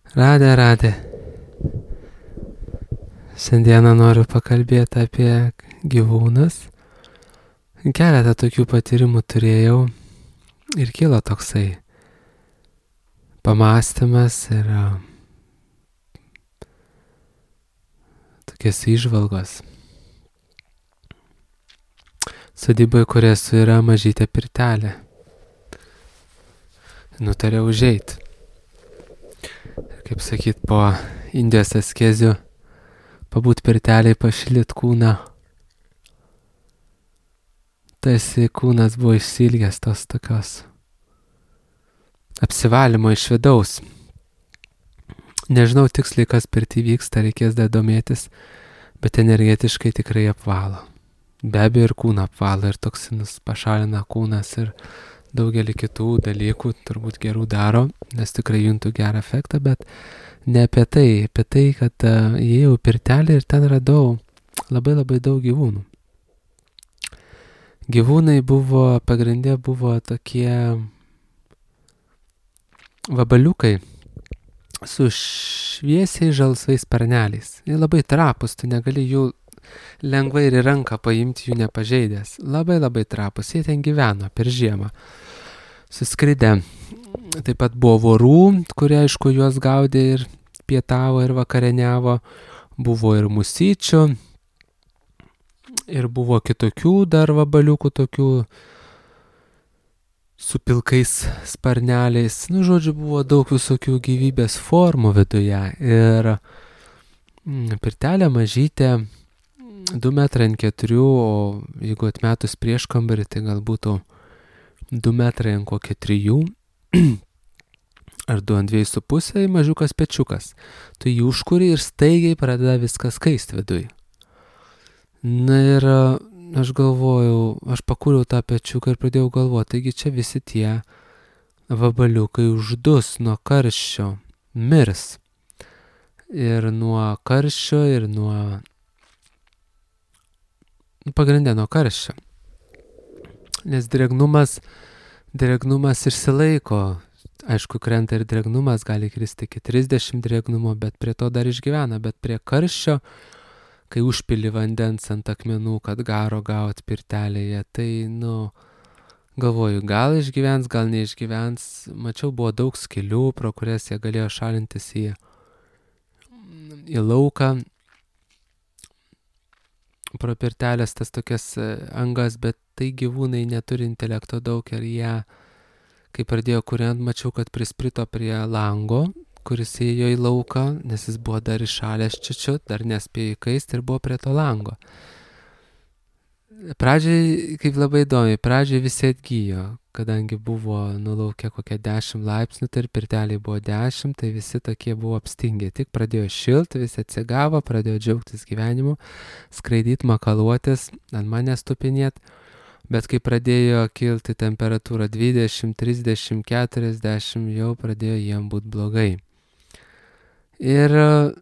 Radė. Šiandieną noriu pakalbėti apie gyvūnus. Keletą tokių patyrimų turėjau ir kilo toksai pamąstymas ir tokias įžvalgos. Sodyboje, kur esu, yra mažytė pirtelė. Nutariau užeit. Kaip sakyt, po Indijos askezių pabūt pirteliai, pašildyt kūną. Tarsi kūnas buvo išsilgęs tos tokios apsivalymo iš vidaus. Nežinau tiksliai, kas pirty vyksta, reikės dar domėtis, bet energetiškai tikrai apvalo. Be abejo ir kūną apvalo, ir toksinus pašalina kūnas, ir daugelį kitų dalykų turbūt gerų daro, nes tikrai juntu gerą efektą, bet ne apie tai, kad įėjau į pirtelį ir ten radau labai daug gyvūnų. Gyvūnai pagrindė buvo tokie vabaliukai su šviesiai žalsvais sparneliais. Jie labai trapus, tu negali jų lengvai ir į ranką paimti, jų nepažeidęs. Labai trapus, jie ten gyveno per žiemą. Suskridę. Taip pat buvo vorų, kurie aišku juos gaudė ir pietavo ir vakarieniavo. Buvo ir musyčių. Ir buvo kitokių dar vabaliukų, tokių su pilkais sparneliais. Žodžiu, buvo daug visokių gyvybės formų viduje. Ir pirtelė mažytė, 2 metrai ant 4, o jeigu atmetus prieškambarį, tai gal būtų 2 metrai ant kokie 3, ar 2 ant 2,5, mažiukas pečiukas. Tu jį užkuri ir staigiai pradeda viskas kaist viduj. Na ir aš galvojau, aš pakūriau tą pečiuką ir pradėjau galvoti, taigi čia visi tie vabaliukai uždus nuo karščio, mirs. Ir nuo karščio, ir pagrindė nuo karščio. Nes drėgnumas išsilaiko. Aišku, krenta ir drėgnumas, gali kristi iki 30 drėgnumo, bet prie to dar išgyvena. Bet prie karščio, kai užpili vandens ant akmenų, kad garo gaut pirtelėje, tai, galvoju, gal išgyvens, gal neišgyvens. Mačiau, buvo daug skylių, pro kurias jie galėjo šalintis į lauką. Pro pirtelės tas tokias angas, bet tai gyvūnai neturi intelekto daug ir jie, kai pradėjo kuriant, mačiau, kad prisprito prie lango, kuris ėjo į lauką, nes jis buvo dar iššalęs čiučiut, dar nespėjo įkaist ir buvo prie to lango. Pradžiai, kaip labai įdomiai, pradžiai visi atgyjo, kadangi buvo nulaukę kokie 10 laipsnių, tai ir pirteliai buvo 10, tai visi tokie buvo apstingę. Tik pradėjo šilti, visi atsigavo, pradėjo džiaugtis gyvenimu, skraidyt, makaluotis, ant manęs tupinėt, bet kai pradėjo kilti temperatūra 20, 30, 40, jau pradėjo jiem būt blogai. Ir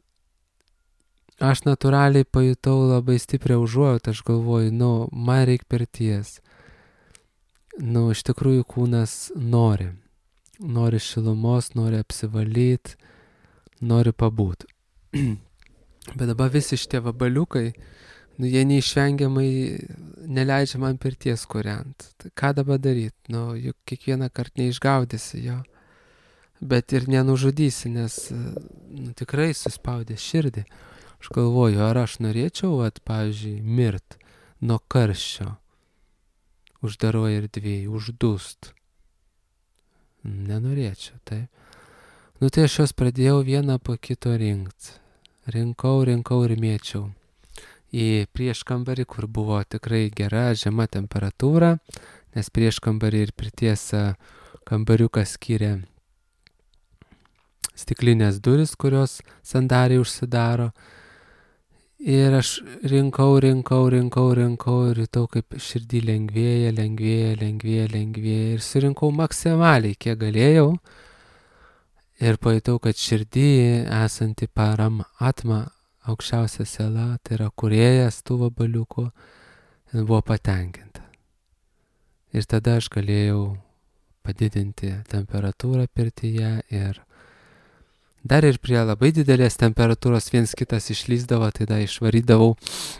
aš natūraliai pajutau labai stiprią užuojautą, aš galvoju, man reik pirties. Iš tikrųjų kūnas nori šilumos, nori apsivalyt, nori pabūt. Bet dabar visi šitie vabaliukai, jie neišvengiamai neleidžia man pirties kuriant. Tai ką dabar daryt? Juk kiekvieną kartą neišgaudysi jo. Bet ir nenužudysi, nes tikrai suspaudė širdį. Aš galvoju, ar aš norėčiau, pavyzdžiui, mirt nuo karščio, uždaroj erdvėj, uždust. Nenorėčiau, taip. Tai aš juos pradėjau vieną po kito rinkt. Rinkau ir mėčiau į prieškambarį, kur buvo tikrai gera, žema temperatūra, nes prieškambarį ir pirties kambariukas skyrė stiklinės duris, kurios sandariai užsidaro. Ir aš rinkau ir jutau, kaip širdį lengvėja ir surinkau maksimaliai, kiek galėjau. Ir pajutau, kad širdį esanti param atma, aukščiausia siela, tai yra kūrėjas tų vabaliukų, buvo patenkinta. Ir tada aš galėjau padidinti temperatūrą pirtyje ir Dar ir prie labai didelės temperatūros viens kitas išlysdavo, tai da išvarydavau.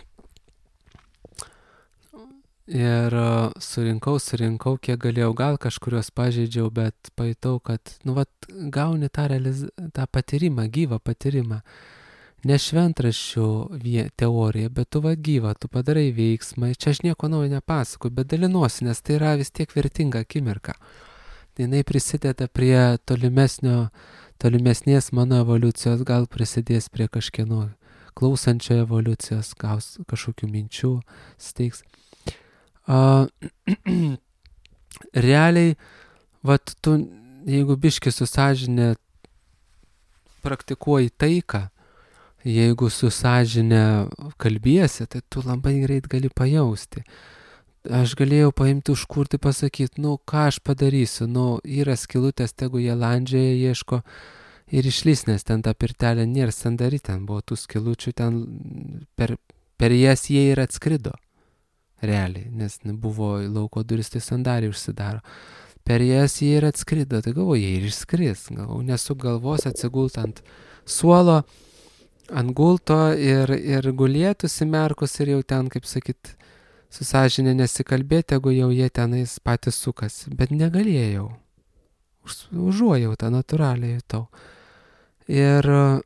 Ir surinkau, kiek galėjau, gal kažkurios pažeidžiau, bet pajutau, kad, gauni tą patyrimą, gyvą patyrimą. Ne šventraščių teorija, bet tu gyva, tu padarai veiksmą. Čia aš nieko naujo nepasakoju, bet dalinuosi, nes tai yra vis tiek vertinga akimirka. Jinai prisideda prie tolimesnės mano evoliucijos, gal prisidės prie kažkieno klausančio evoliucijos, gaus kažkokių minčių, steigs. Realiai, tu, jeigu biški su sąžinė praktikuoji taiką, jeigu su sąžinė kalbiesi, tai tu labai greit gali pajausti. Aš galėjau paimti užkurti, pasakyti, ką aš padarysiu, yra skylutės, tegu jie landžioje ieško ir išlys, nes ten ta pirtelė nėra sandari, ten buvo tų skylučių, ten per jas jie ir atskrido. Realiai, nes buvo lauko duris, tai sandariai užsidaro. Per jas jie ir atskrido, tai galvoju, jie ir išskris. Galvoju, nesuk galvos atsigult ant suolo, ant gulto ir gulėtus įmerkus ir jau ten, kaip sakyt, su sąžinė nesikalbėti, jeigu jau jie tenais patys sukasi. Bet negalėjau. Užuojautą natūraliai jutau. Ir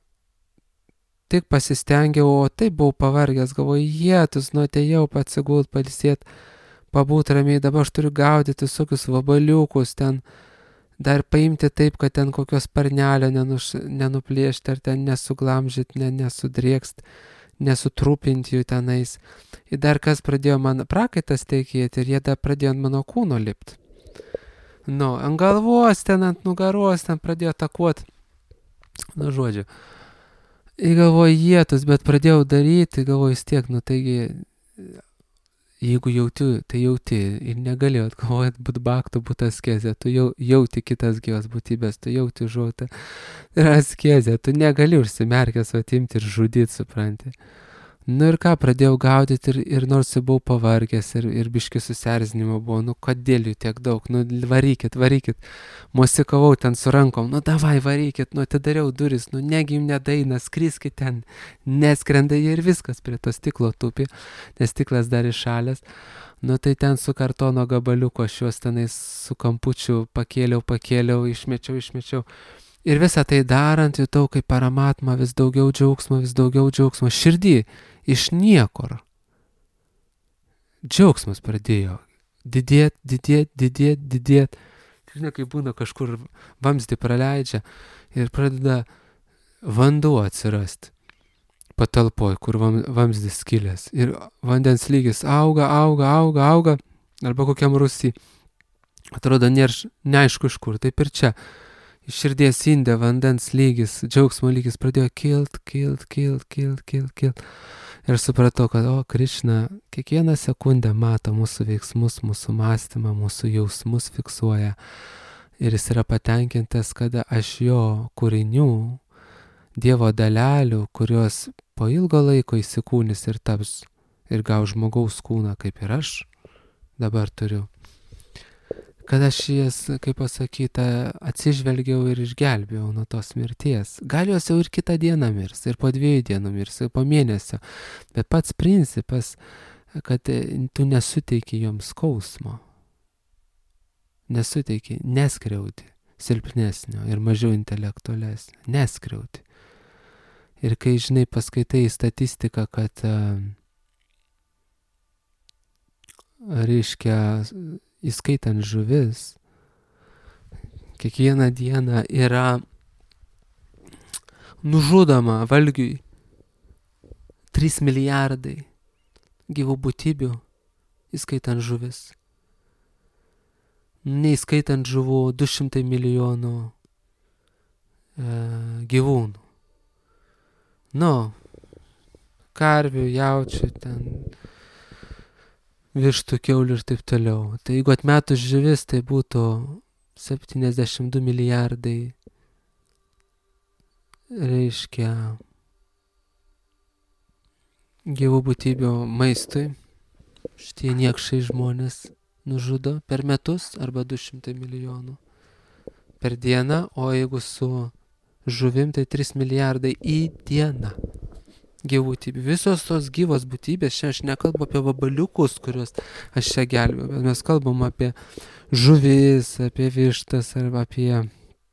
tik pasistengiau, o taip buvau pavargęs, galvoju, jėtus, atėjau atsigult, pailsėt, pabūt ramiai, dabar aš turiu gaudyti visokius vabaliukus, ten dar paimti taip, kad ten kokios sparnelio nenuplėšti, ar ten nesuglamžyt, nesudrėkst, nesutrupinti jų tenais. Ir dar kas pradėjo man prakaitas teikėti, ir jie dar pradėjo ant mano kūno lipt. Ant galvos, ten ant nugaros, ten pradėjo atakuot. Žodžiu. Ir galvoju, jėtus, bet pradėjau daryti, galvoju, vis tiek, taigi, jeigu jauti, tai jauti ir negalėjot, galvojat, būt baktų, būt askezė, tu jauti kitas gyvas būtybės, tu jauti žodį, ir askezė, tu negali užsimerkęs atimti ir žudyti, supranti. Ir ką, pradėjau gaudyti ir nors buvau pavargęs ir biški susierzinimo buvo, kodėl jų tiek daug, varykit, mosikavau ten su rankom, davai varykit, atidariau duris, negi jums nedaina, skriskit ten, neskrenda ir viskas prie to stiklo tupi, nes stiklas dar iššalęs. Tai ten su kartono gabaliuko aš juos tenais su kampučiu pakėliau, išmečiau. Ir visą tai darant, jutau kaip paramatma vis daugiau džiaugsmo, širdį, iš niekur. Džiaugsmas pradėjo didėt. Žinai, kai būna kažkur vamzdį praleidžia ir pradeda vanduo atsirasti patalpoj, kur vamzdis skilęs. Ir vandens lygis auga, arba kokiam rūsy. Atrodo, neaišku iš kur, taip ir čia. Iš širdies indė vandens lygis, džiaugsmo lygis pradėjo kilt. Ir supratau, kad, Krišna, kiekvieną sekundę mato mūsų veiksmus, mūsų mąstymą, mūsų jausmus fiksuoja. Ir jis yra patenkintas, kada aš jo kūrinių, Dievo dalelių, kurios po ilgo laiko įsikūnis ir taps ir gaus žmogaus kūną, kaip ir aš dabar turiu. Kad aš jas, kaip pasakyta, atsižvelgiau ir išgelbėjau nuo tos mirties. Gal jos jau ir kitą dieną mirs, ir po 2 dienų mirs, ir po mėnesio. Bet pats principas, kad tu nesuteiki joms skausmo. Neskriaudi silpnesnio ir mažiau intelektualesnio. Neskriaudi. Ir kai, žinai, paskaitai statistiką, kad reiškia, įskaitant žuvis, kiekvieną dieną yra nužudoma valgiui 3 milijardai gyvų būtybių, įskaitant žuvis. Neįskaitant žuvų 200 milijonų gyvūnų. Karvių, jaučių, ten vištų, kiaulių ir taip toliau. Tai jeigu atmetus žuvis, tai būtų 72 milijardai, reiškia, gyvų būtybių maistui. Šitie niekšai žmonės nužudo per metus arba 200 milijonų per dieną, o jeigu su žuvim tai 3 milijardai į dieną gyvūtybių. Visos tos gyvos būtybės, čia aš nekalbu apie vabaliukus, kuriuos aš čia gelbėjau, bet mes kalbam apie žuvis, apie vištas ar apie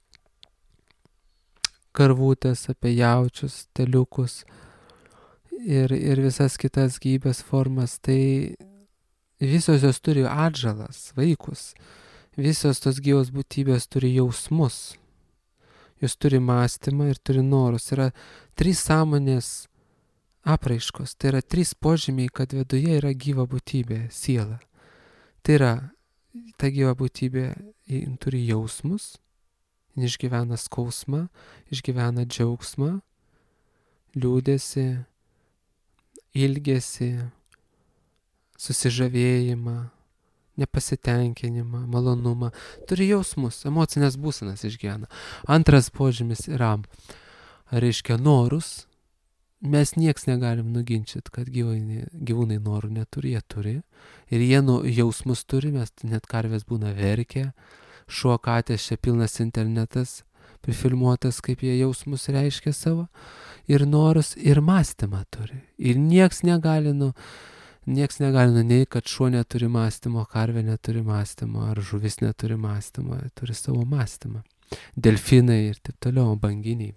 karvutės, apie jaučius, teliukus ir visas kitas gyvybės formas. Tai visos jos turi atžalas, vaikus. Visos tos gyvos būtybės turi jausmus. Jos turi mąstymą ir turi norus. Yra 3 sąmonės apraiškos. Tai yra 3 požymiai, kad viduje yra gyva būtybė, siela. Tai yra, ta gyva būtybė turi jausmus, išgyvena skausmą, išgyvena džiaugsmą, liūdesį, ilgesį, susižavėjimą, nepasitenkinimą, malonumą. Turi jausmus, emocinės būsenas išgyvena. Antras požymis yra, reiškia, norus. Mes nieks negalim nuginčyti, kad gyvūnai norų neturi, jie turi. Ir jie jausmus turi, mes net karvės būna verkia. Šuo, katės, čia pilnas internetas, prifilmuotas, kaip jie jausmus reiškia savo. Ir norus, ir mąstymą turi. Ir nieks negali nei, kad šuo neturi mąstymo, karvė neturi mąstymo, ar žuvis neturi mąstymo, turi savo mąstymą. Delfinai ir taip toliau, banginiai.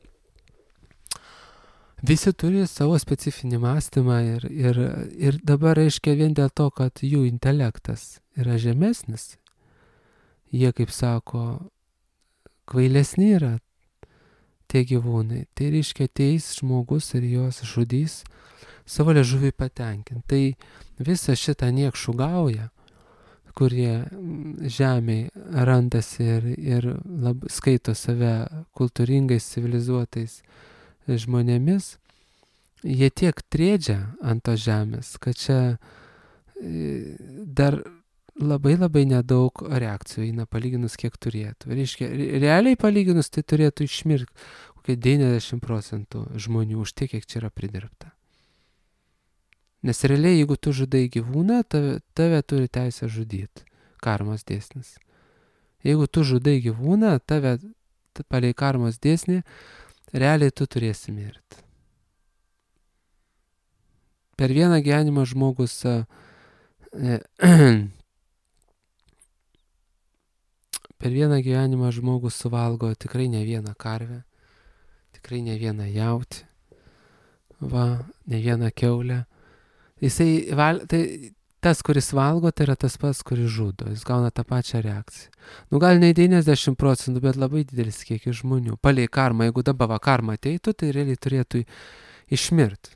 Visi turi savo specifinį mąstymą ir dabar reiškia vien dėl to, kad jų intelektas yra žemesnis. Jie, kaip sako, kvailesni yra tie gyvūnai. Tai reiškia ateis žmogus ir juos žudys savo liežuvį patenkinti. Tai visą šitą niekšų gaują, kurie žemėj randasi ir skaito save kultūringais, civilizuotais žmonėmis, jie tiek trėdžia ant tos žemės, kad čia dar labai nedaug reakcijų eina palyginus, kiek turėtų. Reiškia, realiai palyginus tai turėtų išmirti kokie 90% žmonių už tiek, kiek čia yra pridirbta. Nes realiai, jeigu tu žudai gyvūną, tave turi teisę žudyti. Karmos dėsnis. Jeigu tu žudai gyvūną, tave palei karmos dėsnį, realiai tu turėsi mirti. Per vieną gyvenimą žmogus suvalgo tikrai ne vieną karvę, tikrai ne vieną jautį, ne vieną kiaulę. Tai tas, kuris valgo, tai yra tas pats, kuris žudo. Jis gauna tą pačią reakciją. Gal ne 90%, bet labai didelis kiekis žmonių. Palei karmą, jeigu dabar karma ateitų, tai realiai turėtų išmirti.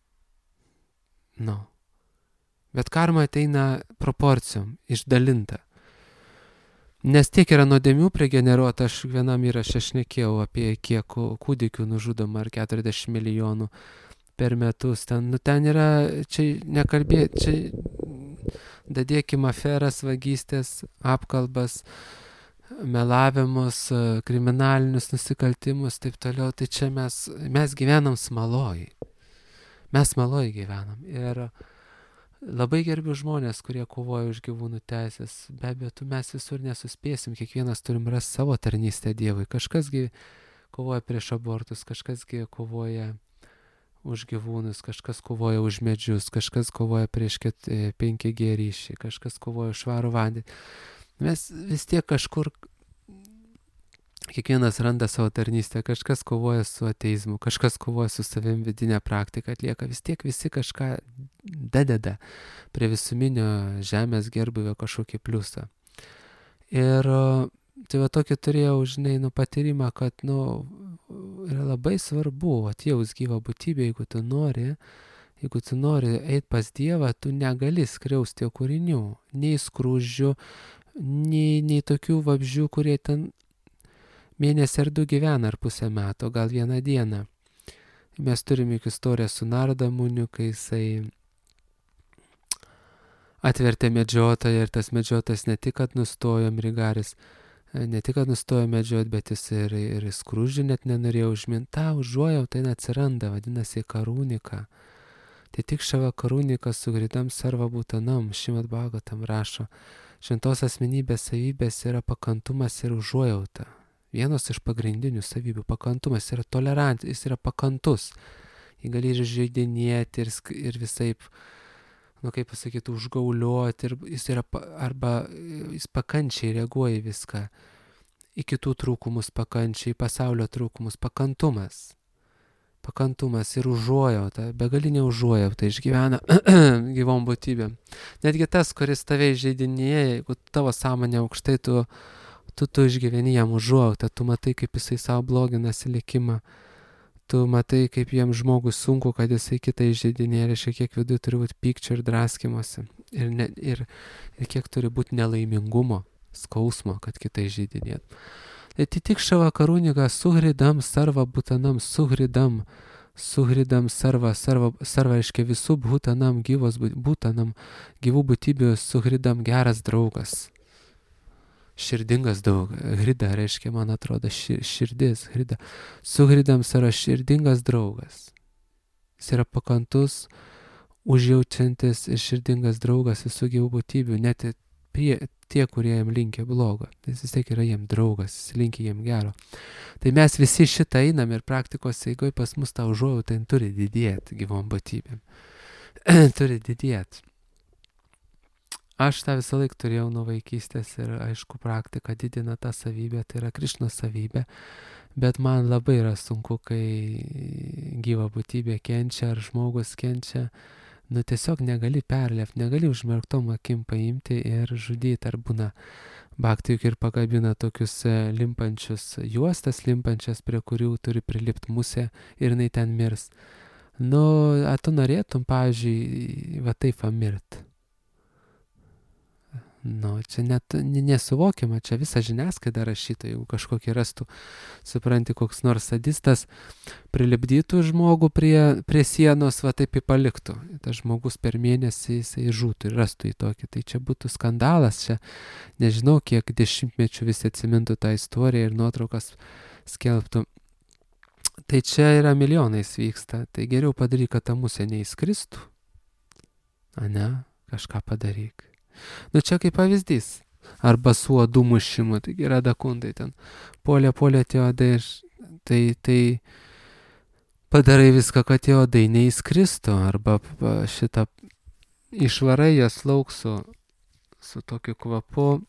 Bet karma ateina proporcijom, išdalinta. Nes tiek yra nuodėmių prigeneruota, aš vienam įraše šnekėjau apie kiek kūdikių nužudoma, ar 40 milijonų per metus. Ten yra, čia nekalbėti, čia dadėkim aferas, vagystės, apkalbas, melavimus, kriminalinius nusikaltimus, taip toliau. Tai čia mes gyvenam smaloj. Mes smaloj gyvenam. Ir labai gerbiu žmonės, kurie kovoja už gyvūnų teisės. Be abejo, mes visur nesuspėsim, kiekvienas turim rasti savo tarnystę Dievui. Kažkasgi kovoja prieš abortus, kažkasgi kovoja už gyvūnus, kažkas kovoja už medžius, kažkas kovoja prieš 5G ryšį, kažkas kovoja už švarų vandenį. Mes vis tiek kažkur, kiekvienas randa savo tarnystę, kažkas kovoja su ateizmu, kažkas kovoja su savim, vidinę praktiką atlieka, vis tiek visi kažką dadeda prie visuminio žemės gerbuvio kažkokį pliusą. Ir tai tokį turėjau, patyrimą, kad, yra labai svarbu atjaus gyvą būtybę, jeigu tu nori eiti pas Dievą, tu negali skriausti jo kūrinių, nei skruzdžių, nei tokių vabzdžių, kurie ten mėnesį ar 2 gyvena, ar pusę metų, gal 1 dieną. Mes turime istoriją su Nardamuniu, kai jisai atvertė medžiotoją ir tas medžiotojas ne tik, kad nustojo Mrigaris, ne tik, kad nustojo medžioti, bet jis ir skruzdžių net nenorėjo užminti. Ta užuojauta atsiranda, vadinasi karūnika. Tai tik šava karūnika sugridam sarva būtanam, Šrimad Bhagavatam rašo. Šventos asmenybės savybės yra pakantumas ir užuojauta. Vienos iš pagrindinių savybių - pakantumas, yra tolerancija, jis yra pakantus. Jį gali ir žaidinėti ir visaip, kaip pasakyti, užgaulioti, ir jis yra, arba jis pakančiai reaguoja į viską, į kitų trūkumus pakančiai, į pasaulio trūkumus, pakantumas. Pakantumas ir užuojauta, begalinė užuojauta išgyvena gyvom būtybėm. Netgi tas, kuris tave įžeidinėja, jeigu tavo sąmonė aukštai, tu išgyveni jam užuojautą, tu matai, kaip jisai savo bloginasi likimą, tu matai, kaip jam žmogui sunku, kad jisai kitą įžeidinėja, reiškia, kiek viduje turi būti pykčio ir draskymosi, ir kiek turi būti nelaimingumo, skausmo, kad kitą įžeidinėtų. Atitikšava karūniga suhridam sarva būtanam, suhridam sarva, reiškia visų būtanam, būtanam, gyvų būtybių suhridam, geras draugas. Širdingas daug, hrida reiškia, man atrodo, širdis, hrida. Suhridam sarva, širdingas draugas. Jis yra pakantus, užjaučiantis ir širdingas draugas visų gyvų būtybių, net tie, kurie jam linkia blogo. Jis vis tiek yra jam draugas, jis linkia jam gero. Tai mes visi šitą einam ir praktikos eigoje pas mus tą užuojautą turi didėti gyvom būtybėm. Turi didėti. Aš tą visą laiką turėjau nuo vaikystės ir aišku praktika didina tą savybę, tai yra Krišnos savybė, bet man labai yra sunku, kai gyva būtybė kenčia ar žmogus kenčia, tiesiog negali perlėpti, negali užmerktom akim paimti ir žudyti, ar būna bhakti juk ir pakabina tokius limpančius juostas, limpančias, prie kurių turi prilipti musė ir jinai ten mirs. Tu norėtum, pavyzdžiui, va taip pamirt. Čia net nesuvokiama, čia visą žiniasklaidą rašyta, jeigu kažkokį rastų, supranti, koks nors sadistas prilipdytų žmogų prie sienos, va taip paliktų. Tas žmogus per mėnesį jisai žūtų ir rastų į tokį. Tai čia būtų skandalas, čia nežinau, kiek dešimtmečių visi atsimintų tą istoriją ir nuotraukas skelbtų. Tai čia yra milijonais vyksta, tai geriau padaryk, kad ta musė neįskristų. Kažką padaryk. Čia kaip pavyzdys. Arba su uodų mušimu, taigi Radha Kundai ten puolė tie uodai, tai padarai viską, kad tie uodai neįskristų, arba šitą išvarai jas lauk su tokiu kvapu,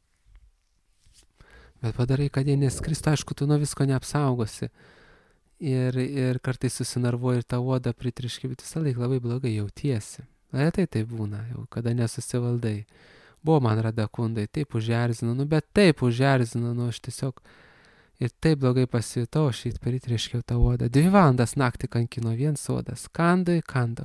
bet padarai, kad jie neskristų, aišku, tu nuo visko neapsaugosi. Ir kartais susinarvuoji ir tą uodą pritriški, bet visą laiką labai blogai jautiesi. Tai būna, jau kada nesusivaldai. Buvo man Radha Kundai, taip užerzino, bet taip užerzino, aš tiesiog ir taip blogai pasijutau, aš pritriškiau tą uodą. 2 valandas naktį kankino viens uodas, kandai.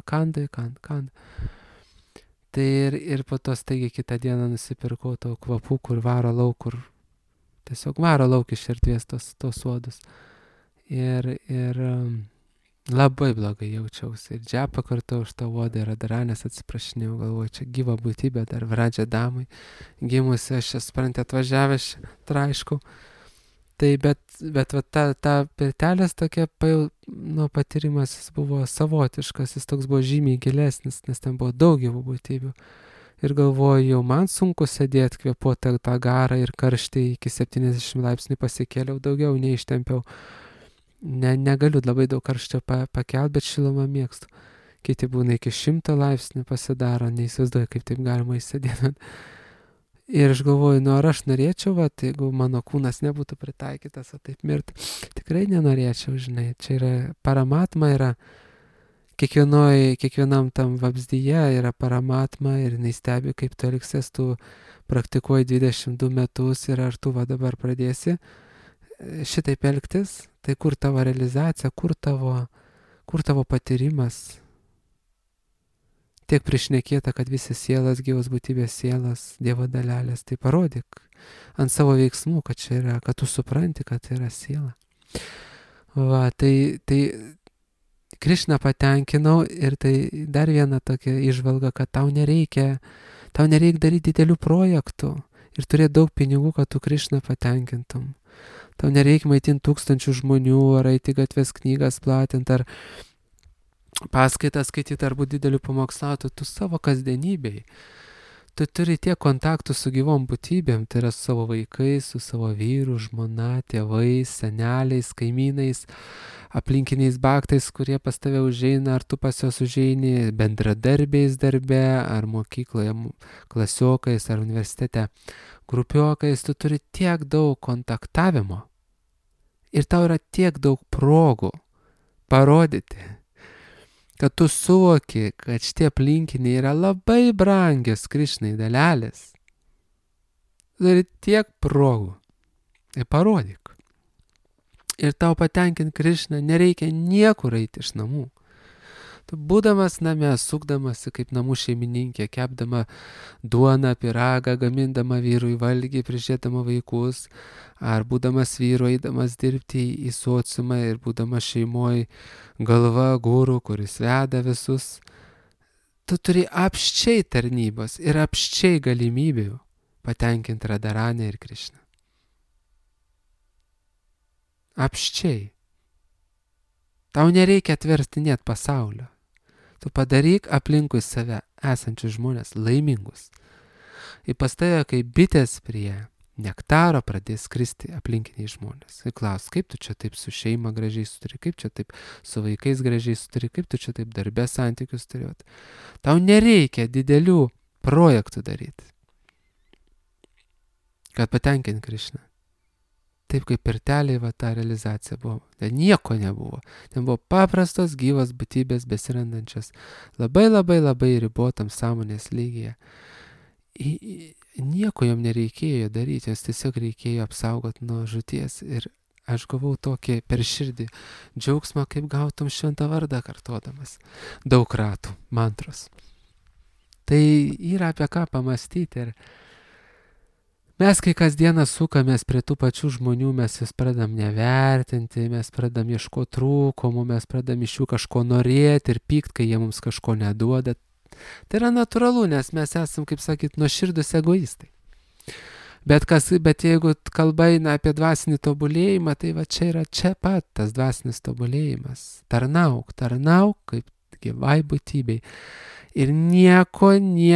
Tai ir po to staigiai kitą dieną nusipirkau to kvapų, kur varo lauk, kur tiesiog varo lauk iš erdvės tos uodus. Ir labai blogai jaučiausi. Ir džepą kartu už tą uodą ir Radharanės atsiprašinėjau, galvoju, čia gyva būtybė, dar Vradžia damai gimusi, aš supranti, atvažiavęs traiškau. Tai bet ta pirtelės tokia, patyrimas jis buvo savotiškas, jis toks buvo žymiai gilesnis, nes ten buvo daug gyvų būtybių. Ir galvoju, jau man sunku sėdėti, kvėpuoti tą garą ir karštį, iki 70 laipsnių pasikėliau, daugiau neištempiau. Negaliu labai daug karščio pakelt, bet šilumą mėgstu. Kiti būna iki 100 laipsnių pasidaro, neįsivaizduoju, kaip taip galima įsėdėti. Ir aš galvoju, ar aš norėčiau, jeigu mano kūnas nebūtų pritaikytas, taip mirti. Tikrai nenorėčiau, žinai. Čia yra paramatma, yra kiekvienam tam vabzdyje yra paramatma ir jinai stebi, kaip tu elgsies, tu praktikuoji 22 metus ir ar tu dabar pradėsi šitaip elgtis. Tai kur tavo realizacija, kur tavo patyrimas? Tiek priešnekėta, kad visi sielas, gyvos būtybės sielas, Dievo dalelės, tai parodyk ant savo veiksmų, kad čia yra, kad tu supranti, kad tai yra siela. Tai Krišną patenkinau ir tai dar viena tokia įžvalga, kad tau nereikia daryti didelių projektų ir turėti daug pinigų, kad tu Krišną patenkintum. Tau nereikia maitinti 1000 žmonių, ar eiti gatvės knygas platinti, ar paskaitas skaityti, ar būti dideliu pamokslautoju, tu savo kasdienybei. tu turi tiek kontaktų su gyvom būtybėm, tai yra su savo vaikais, su savo vyru, žmona, tėvais, seneliais, kaimynais, aplinkiniais baktais, kurie pas tave užeina, ar tu pas juos užeini, bendradarbiais darbe, ar mokykloje klasiokais, ar universitete grupiokais, tu turi tiek daug kontaktavimo ir tau yra tiek daug progų parodyti, kad tu suvoki, kad šitie aplinkiniai yra labai brangios Krišnai dalelės. Tu turi tiek progų. Tai parodyk. Ir tau patenkint Krišną nereikia niekur eiti iš namų. Tu būdamas name, sukdamasi kaip namų šeimininkė, kepdama duoną, pyragą, gamindama vyrui valgį, prižiūrėdama vaikus, ar būdamas vyru, eidamas dirbti į sociumą ir būdamas šeimoje galva guru, kuris veda visus, tu turi apščiai tarnybos ir apščiai galimybių patenkinti Radharanę ir Krišną. Apščiai. Tau nereikia atverstinėt pasaulio. Tu padaryk aplinkui save esančius žmonės laimingus. Ir pas tave, kai bitės prie nektaro pradės skristi aplinkiniai žmonės. Ir klaus, kaip tu čia taip su šeima gražiai sutari, kaip čia taip su vaikais gražiai sutari, kaip tu čia taip darbe santykius turėt. Tau nereikia didelių projektų daryti, kad patenkint Krišną. Taip kaip pirteliai ta realizacija buvo. Ten nieko nebuvo. Ten buvo paprastos gyvos būtybės besirandančios labai ribotam sąmonės lygyje. Nieko jom nereikėjo daryti, jos tiesiog reikėjo apsaugoti nuo žūties. Ir aš gavau tokį per širdį džiaugsmą, kaip gautum šventą vardą kartodamas. Daug ratų, mantros. Tai yra apie ką pamastyti. Ir mes, kai kasdieną sukamės prie tų pačių žmonių, mes vis pradam nevertinti, mes pradam ieškoti trūkumų, mes pradam iš jų kažko norėti ir pykt, kai jie mums kažko neduoda. Tai yra natūralu, nes mes esam, kaip sakyt, nuoširdūs egoistai. Bet jeigu kalba eina apie dvasinį tobulėjimą, tai va čia yra čia pat tas dvasinis tobulėjimas. Tarnauk kaip gyvai būtybei. Ir nieko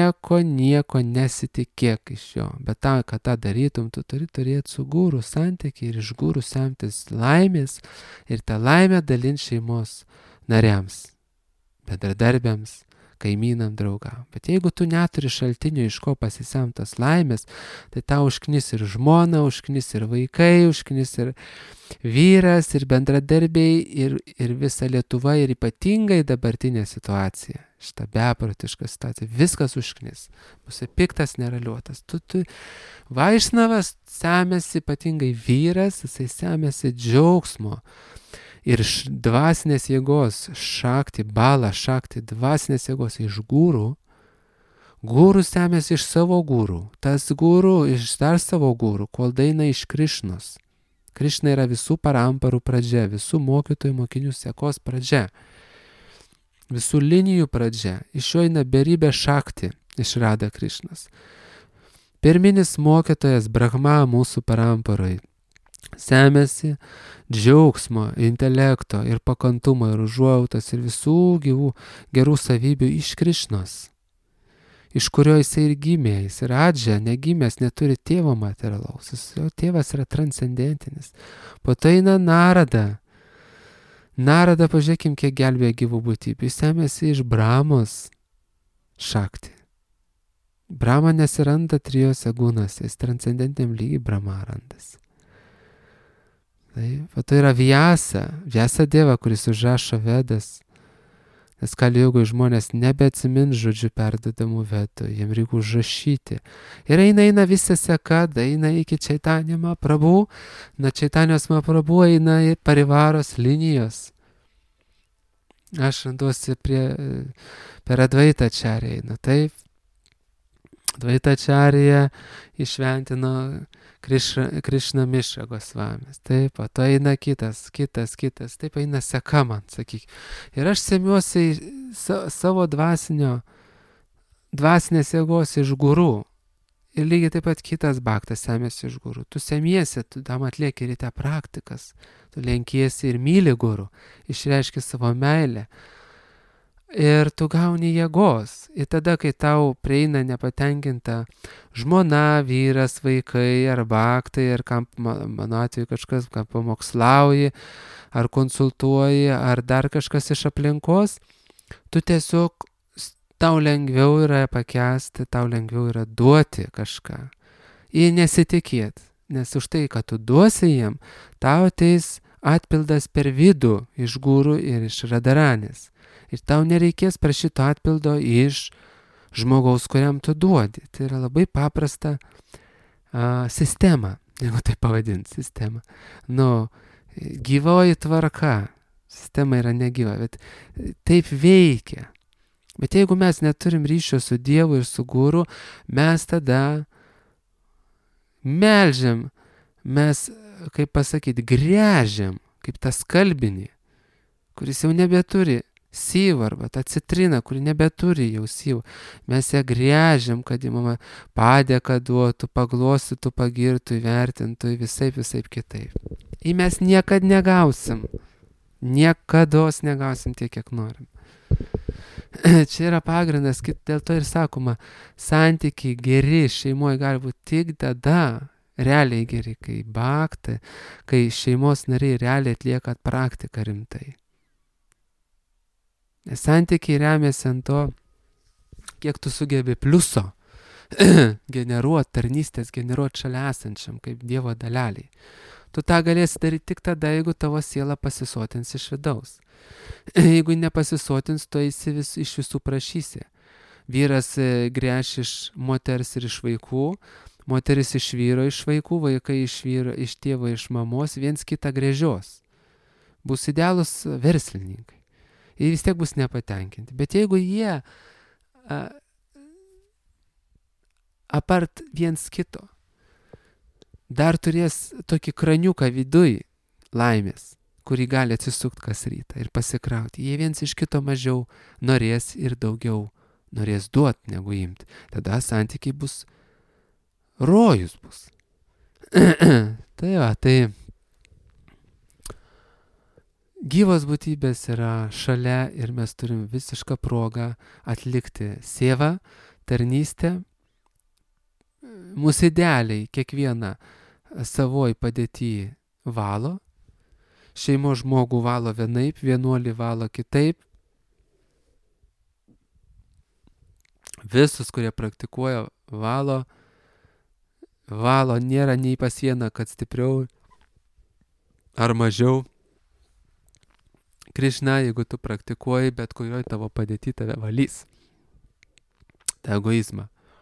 nesitikėk iš jo. Bet tam, kad tą darytum, tu turi turėti su guru santykį ir iš guru semtis laimės ir tą laimę dalinti šeimos nariams, bendradarbiams, kaimynam, draugam. Bet jeigu tu neturi šaltinio, iš ko pasisemtas laimės, tai tau užknis ir žmona, užknis ir vaikai, užknis ir vyras, ir bendradarbiai, ir visa Lietuva, ir ypatingai dabartinė situacija. Šitą beprotišką situaciją. Viskas užknis. Bus piktas, neraliuotas. Vaišnavas semėsi, ypatingai vyras, jisai semėsi džiaugsmo. Ir dvasinės jėgos šakti, balą šakti, dvasinės jėgos iš gurų. Gurų semėsi iš savo gurų. Tas gurų iš dar savo gurų, kol daina iš Krišnos. Krišna yra visų paramparų pradžia, visų mokytojų mokinių sekos pradžia. Visų linijų pradžia. Iš jo eina beribė šakti iš Radha Krišnos. Pirminis mokytojas Brahma mūsų paramparoj semėsi džiaugsmo, intelekto ir pakantumo ir užuojautos ir visų gyvų gerų savybių iš Krišnos, iš kurio jisai ir gimė. Jis yra adžia, negimęs, neturi tėvo materialaus. Jo tėvas yra transcendentinis. Po to eina Narada. Narada, pažiūrėkim, kiek gelbėja gyvų būtybių. Jis semėsi iš Brahmos šakti. Brahma nesiranda trijose gūnose, jis transcendentiniam lygiai Brahma randasi. Tai yra Vyasa Deva, kuris užrašo Vedas. Nes Kali-jogoj žmonės nebeatsimins žodžių perdodamų vedų, jiem reikia užrašyti. Ir eina visa seka, eina iki Chaitanya Mahaprabhu, nuo Chaitanijos Mahaprabhu eina į parivaros linijos. Aš randuosi per Advaita Acharya eina. Taip, Advaita Acharya išventino Krišna Mišra Gosvamis. Taip, o to eina kitas. Taip eina seka man, sakyk. Ir aš semiuosi savo dvasinės jėgos iš gurų. Ir lygiai taip pat kitas baktas semėsi iš gurų. Tu semiesi, tu tam atlieki ryte praktikas. Tu lenkiesi ir myli gurų. Išreiški savo meilę. ir tu gauni jėgos. Ir tada, kai tau prieina nepatenkinta žmona, vyras, vaikai ar baktai, ar kam, mano atveju kažkas, ką pamokslauji, ar konsultuoji, ar dar kažkas iš aplinkos, tu tiesiog tau lengviau yra pakęsti, tau lengviau yra duoti kažką. Ir nesitikėt, nes už tai, kad tu duosi jiem, tau ateis atpildas per vidų iš gūrų ir iš radaranės. Ir tau nereikės prašyti atpildo iš žmogaus, kuriam tu duodi. Tai yra labai paprasta sistema, jeigu tai pavadint sistema. Gyvoji tvarka. Sistema yra negyva, bet taip veikia. Bet jeigu mes neturim ryšio su Dievu ir su guru, mes tada melžiam, mes, kaip pasakyti, gręžiam, kaip tą skalbinį, kuris jau nebeturi syvų, arba tą citriną, kuri nebeturi jau syvų. Mes ją gręžiam, kad į mama padėką duotų, paglostytų, pagirtų, įvertintų, visaip kitaip. Ir mes niekad negausim. Niekados negausim tiek, kiek norim. Čia yra pagrindas, dėl to ir sakoma, santykiai geri šeimoje gali būti tik tada, realiai geri, kai baktai, kai šeimos nariai realiai atlieka praktiką rimtai. Nes santykiai remiasi ant to, kiek tu sugebi pliuso generuoti, tarnystės generuoti šalia esančiam, kaip Dievo daleliai. Tu tą galėsi daryti tik tada, jeigu tavo siela pasisotins iš vidaus. Jeigu nepasisotins, tu eisi iš visų prašysi. Vyras gręš iš moters ir iš vaikų, moteris iš vyro iš vaikų, vaikai iš vyro, iš tėvo, iš mamos, viens kitą gręžios. Bus idealus verslininkai. Ir vis tiek bus nepatenkinti. Bet jeigu jie apart viens kito dar turės tokį kraniuką viduj laimės, kurį gali atsisukti kas rytą ir pasikrauti. Jie viens iš kito mažiau norės ir daugiau norės duoti negu imti. Tada santykiai bus, rojus bus. Tai gyvos būtybės yra šalia ir mes turim visišką progą atlikti sievą, tarnystę. Mūsų idealiai kiekvieną savoj padėty valo. Šeimo žmogų valo vienaip, vienuolį valo kitaip. Visus, kurie praktikuoja, valo. Nėra nei pas vieną, kad stipriau ar mažiau. Krišna, jeigu tu praktikuoji, bet kurioj tavo padėty tave valys. tą egoizmą.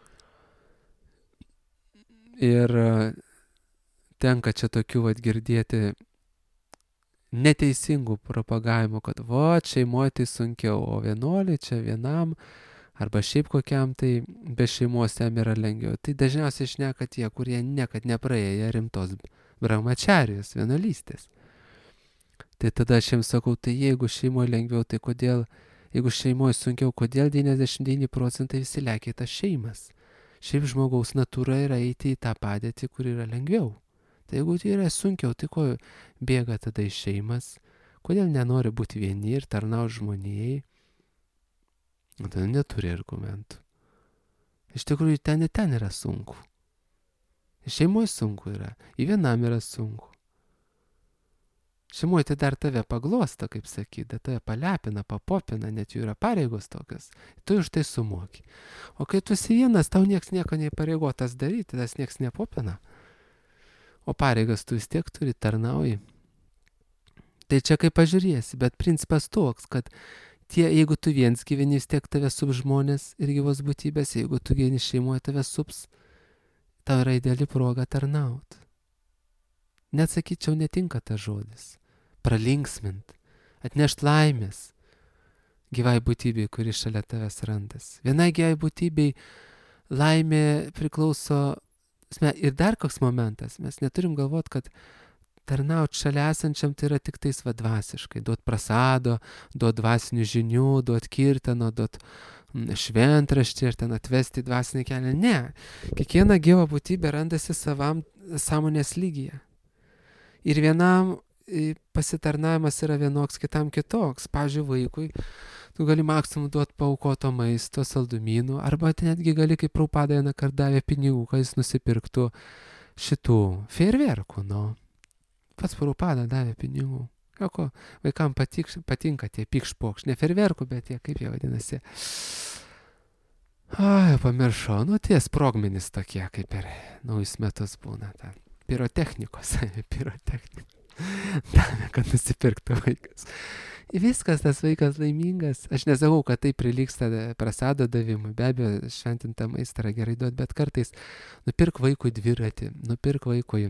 Ir tenka čia tokių girdėti neteisingų propagavimų, kad šeimoje tai sunkiau, o vienuoliai čia vienam, arba šiaip kokiam tai be šeimos jam yra lengviau. Tai dažniausiai šneka tie, kurie niekad nepraėję rimtos brahmačarijos, vienuolystės. Tai tada aš jiems sakau, tai jeigu šeimoje lengviau, tai kodėl, jeigu šeimoje sunkiau, kodėl 99% visi lekia į tas šeimas? Šiaip žmogaus natūra yra eiti į tą padėtį, kur yra lengviau. Tai jeigu tai yra sunkiau, tai ko bėga tada į šeimas? Kodėl nenori būti vieni ir tarnauti žmonijai? Tada neturi argumentų. Iš tikrųjų, ten yra sunku. Šeimoje sunku yra, į vienam yra sunku. Šeimoje tai dar tave paglosto, kaip sakyti, tave palepina, papopina, net jų yra pareigos tokios. Tu už tai sumoki. O kai tu esi vienas, tau nieks nieko neįpareigotas daryti, tas nieks nepopina. O pareigas tu vis tiek turi, tarnauji. Tai čia kaip pažiūrėsi, bet principas toks, kad jeigu tu viens gyveni, vis tiek tave sups žmonės ir gyvos būtybės, jeigu tu gyveni šeimoje, tave sups, tau yra ideali proga tarnauti. Net sakyčiau, netinka tas žodis. Pralinksmint, atnešt laimės gyvai būtybei, kuri šalia tavęs randas. Vienai gyvai būtybei laimė priklauso, ir dar koks momentas, mes neturim galvot, kad tarnaut šalia esančiam tai yra tik tais dvasiškai, duot prasado, duot dvasinių žinių, duot kirtano, duot šventraštį ir ten atvesti dvasinį kelią. Ne, kiekviena gyva būtybė randasi savam sąmonės lygyje. Ir vienam pasitarnavimas yra vienoks, kitam kitoks. Pavyzdžiui, vaikui tu gali maksimum duoti paaukoto maisto, saldumynų, arba netgi gali, kaip Prabhupada vieną kartą davė pinigų, kad jis nusipirktų šitų fejerverkų, Pats Prabhupada davė pinigų. Ko, vaikam patinka tie pikšpokš, ne fejerverkų, bet tie, kaip jie vadinasi. Pamiršau, tie sprogmenys tokie, kaip ir naujus metus būna. Pirotechnikos. Davė, kad nusipirktų vaikas. Ir viskas, tas vaikas laimingas. Aš nesakau, kad tai prilyksta prasado davimui. Be abejo, šventintą maistą yra gerai duoti, bet kartais nupirk vaikui dviratį, nupirk vaikui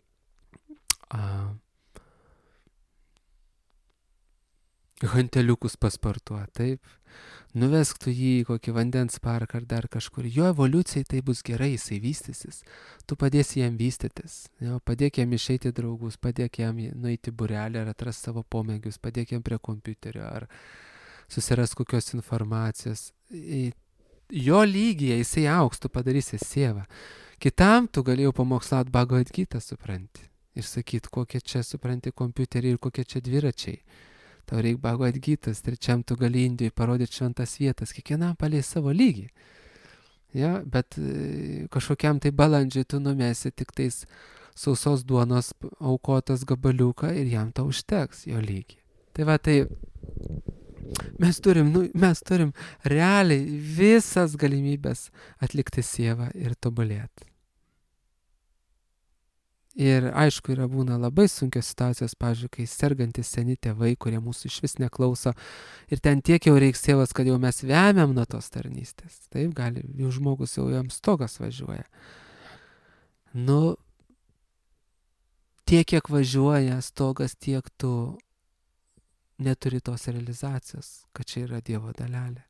hanteliukus pasportuoti, taip. Nuvesk tu jį į kokį vandens parką ar dar kažkur. Jo evoliucijai tai bus gerai, jisai vystysis. Tu padėsi jam vystytis. Padėk jam išeiti draugus, padėk jam nueiti būrelį ar atras savo pomėgius, padėk jam prie kompiuterio ar susiras kokios informacijos. Jo lygyje jisai auks, tu padarysi sievą. Kitam tu galėjau pamokslauti Bhagavad Gitą, supranti. Ir sakyti, kokie čia, supranti, kompiuteriai ir kokie čia dviračiai. Tau reikia Bhagavad Gitas, trečiam tu gali Indijai parodyti šventas vietas, kiekvienam palei savo lygį. Bet kažkokiam tai balandžiui tu numesi tik tais sausos duonos aukotas gabaliuką ir jam tau užteks jo lygį. Tai mes turim realiai visas galimybės atlikti sievą ir tobulėti. Ir aišku, būna labai sunkios situacijos, pavyzdžiui, kai sergantis seni tėvai, kurie mūsų iš vis neklauso. Ir ten tiek jau reiks sievas, kad jau mes vemiam nuo tos tarnystės. Taip, gali, jau žmogus jau jam stogas važiuoja. Tiek, kiek važiuoja stogas, tiek tu neturi tos realizacijos, kad čia yra Dievo dalelė.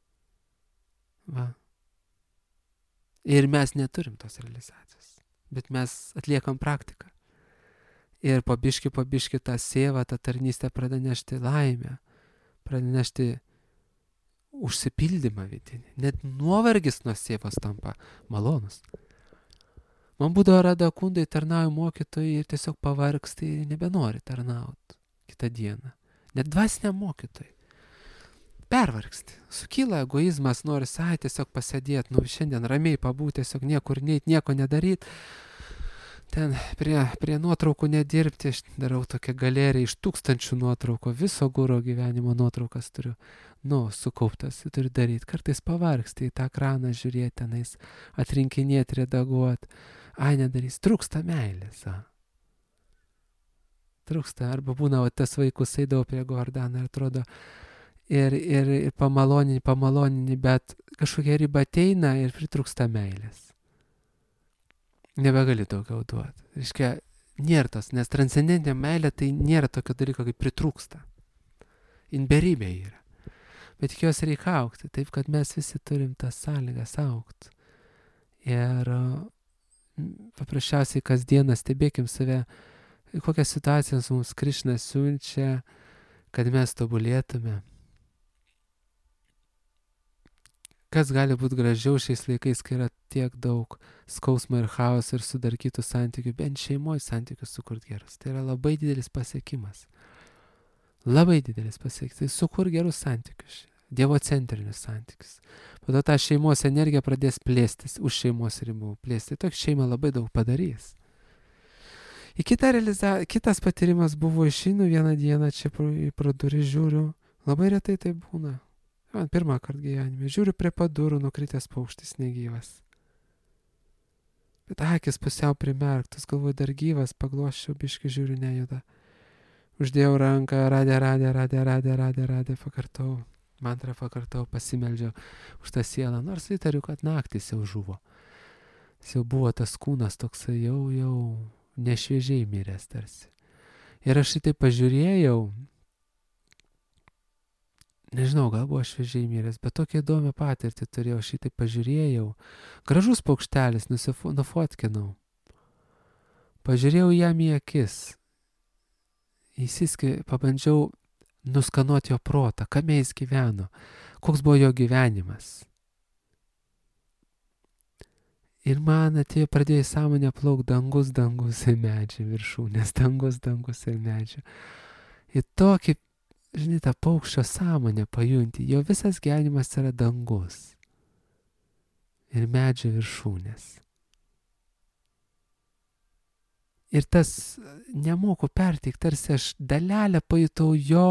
Ir mes neturim tos realizacijos. Bet mes atliekam praktiką. Ir po biški tą sievą, tą tarnystę pradeda nešti laimę, pradeda nešti užsipildymą vidinį. Net nuovargis nuo sievos tampa malonus. Man būdavo Radha Kundai tarnauju mokytojai ir tiesiog pavargsti ir nebenori tarnauti kitą dieną. Net dvasiniam mokytojai. Pervargsti. Sukyla egoizmas, nori tiesiog pasėdėti, šiandien ramiai pabūti, tiesiog niekur neiti, nieko nedaryti. Ten prie nuotraukų nedirbti, aš darau tokią galeriją iš 1000 nuotraukų, viso guro gyvenimo nuotraukas turiu, sukauptas, turiu daryti. Kartais pavargsti į tą ekraną žiūrėti, tenais atrinkinėti, redaguoti. Nedarys, trūksta meilės. Trūksta, arba būna, tas vaikus eidavo prie Gordano ir atrodo, ir pamalonini, bet kažkokia riba ateina ir pritrūksta meilės. Nebegali daugiau duoti. Reiškia, nėra tos, nes transcendentinė meilė tai nėra tokio dalyko, kaip pritrūksta. Jin beribė yra. Bet tik jos reikia aukti, taip kad mes visi turim tas sąlygas aukti. Ir paprasčiausiai kasdieną stebėkim save, kokias situacijas mums Krišna siunčia, kad mes tobulėtume. Kas gali būti gražiau šiais laikais, kai yra tiek daug skausmo ir chaoso ir sudarkytų santykių, bent šeimoje santykius sukurti gerus. Tai yra labai didelis pasiekimas. Labai didelis pasiekimas. Tai sukur gerus santykius. Dievocentrinius santykius. Po to ta šeimos energija pradės plėstis, už šeimos ribų plėstis. Tokia šeima labai daug padarys. Kitas patyrimas buvo, išeinu vieną dieną čia pro duris žiūriu. Labai retai tai būna. Pirmą kartą gyvenime. Žiūriu prie padurų, nukritęs paukštis negyvas. Bet akis pusiau primerktas, galvoju, dar gyvas, pagloščiau, biškį žiūriu, nejuda. Uždėjau ranką, radė, pakartau. Mantrą pakartau, pasimeldžiau už tą sielą, nors įtariu, kad naktis jau žuvo. Jis jau buvo tas kūnas toksai jau nešviežiai miręs tarsi. Ir aš šitai pažiūrėjau, nežinau, gal buvo šviežiai miręs, bet tokią įdomią patirtį turėjau, šitai pažiūrėjau. Gražus paukštelis, nufotkinau. Pažiūrėjau jam į akis. Pabandžiau nuskanuoti jo protą, kame jis gyveno, koks buvo jo gyvenimas. Ir man pradėjo į sąmonę plaukti dangus ir medžiai viršūnės, dangus ir medžiai. Ir tokį žinai, tą paukščio sąmonę pajunti, jo visas gyvenimas yra dangus ir medžio viršūnės. Ir tas nemoku perteikti, tarsi aš dalelę pajutau jo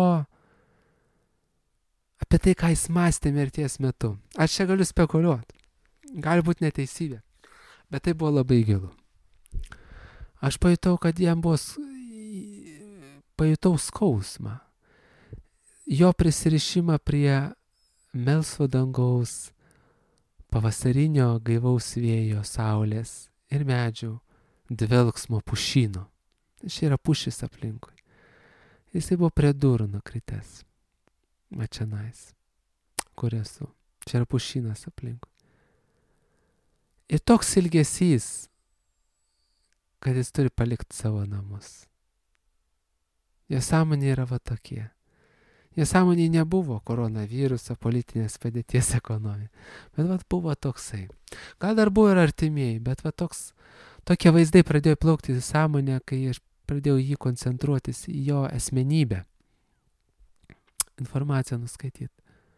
apie tai, ką jis mąstė mirties metu. Aš čia galiu spekuliuoti. Gali būti neteisybė. Bet tai buvo labai gilu. Aš pajutau, kad jam buvo... Pajutau skausmą. Jo prisirišimą prie melsvo dangaus, pavasarinio gaivaus vėjo, saulės ir medžių, dvelksmo pušyno. Čia yra pušis aplinkui. Jisai buvo prie durų nukritęs. Mačianais, kur esu. Čia yra pušynas aplinkui. Ir toks ilgesys, kad jis turi palikti savo namus. Jo sąmonė yra va tokie. Jo sąmonė nebuvo koronaviruso, politinės padėties ekonomija. Bet va buvo toksai. Gal dar buvo ir artimieji, bet va tokie vaizdai pradėjo plaukti į sąmonę, kai aš pradėjau jį koncentruotis į jo asmenybę. Informaciją nuskaityti.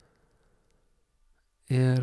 Ir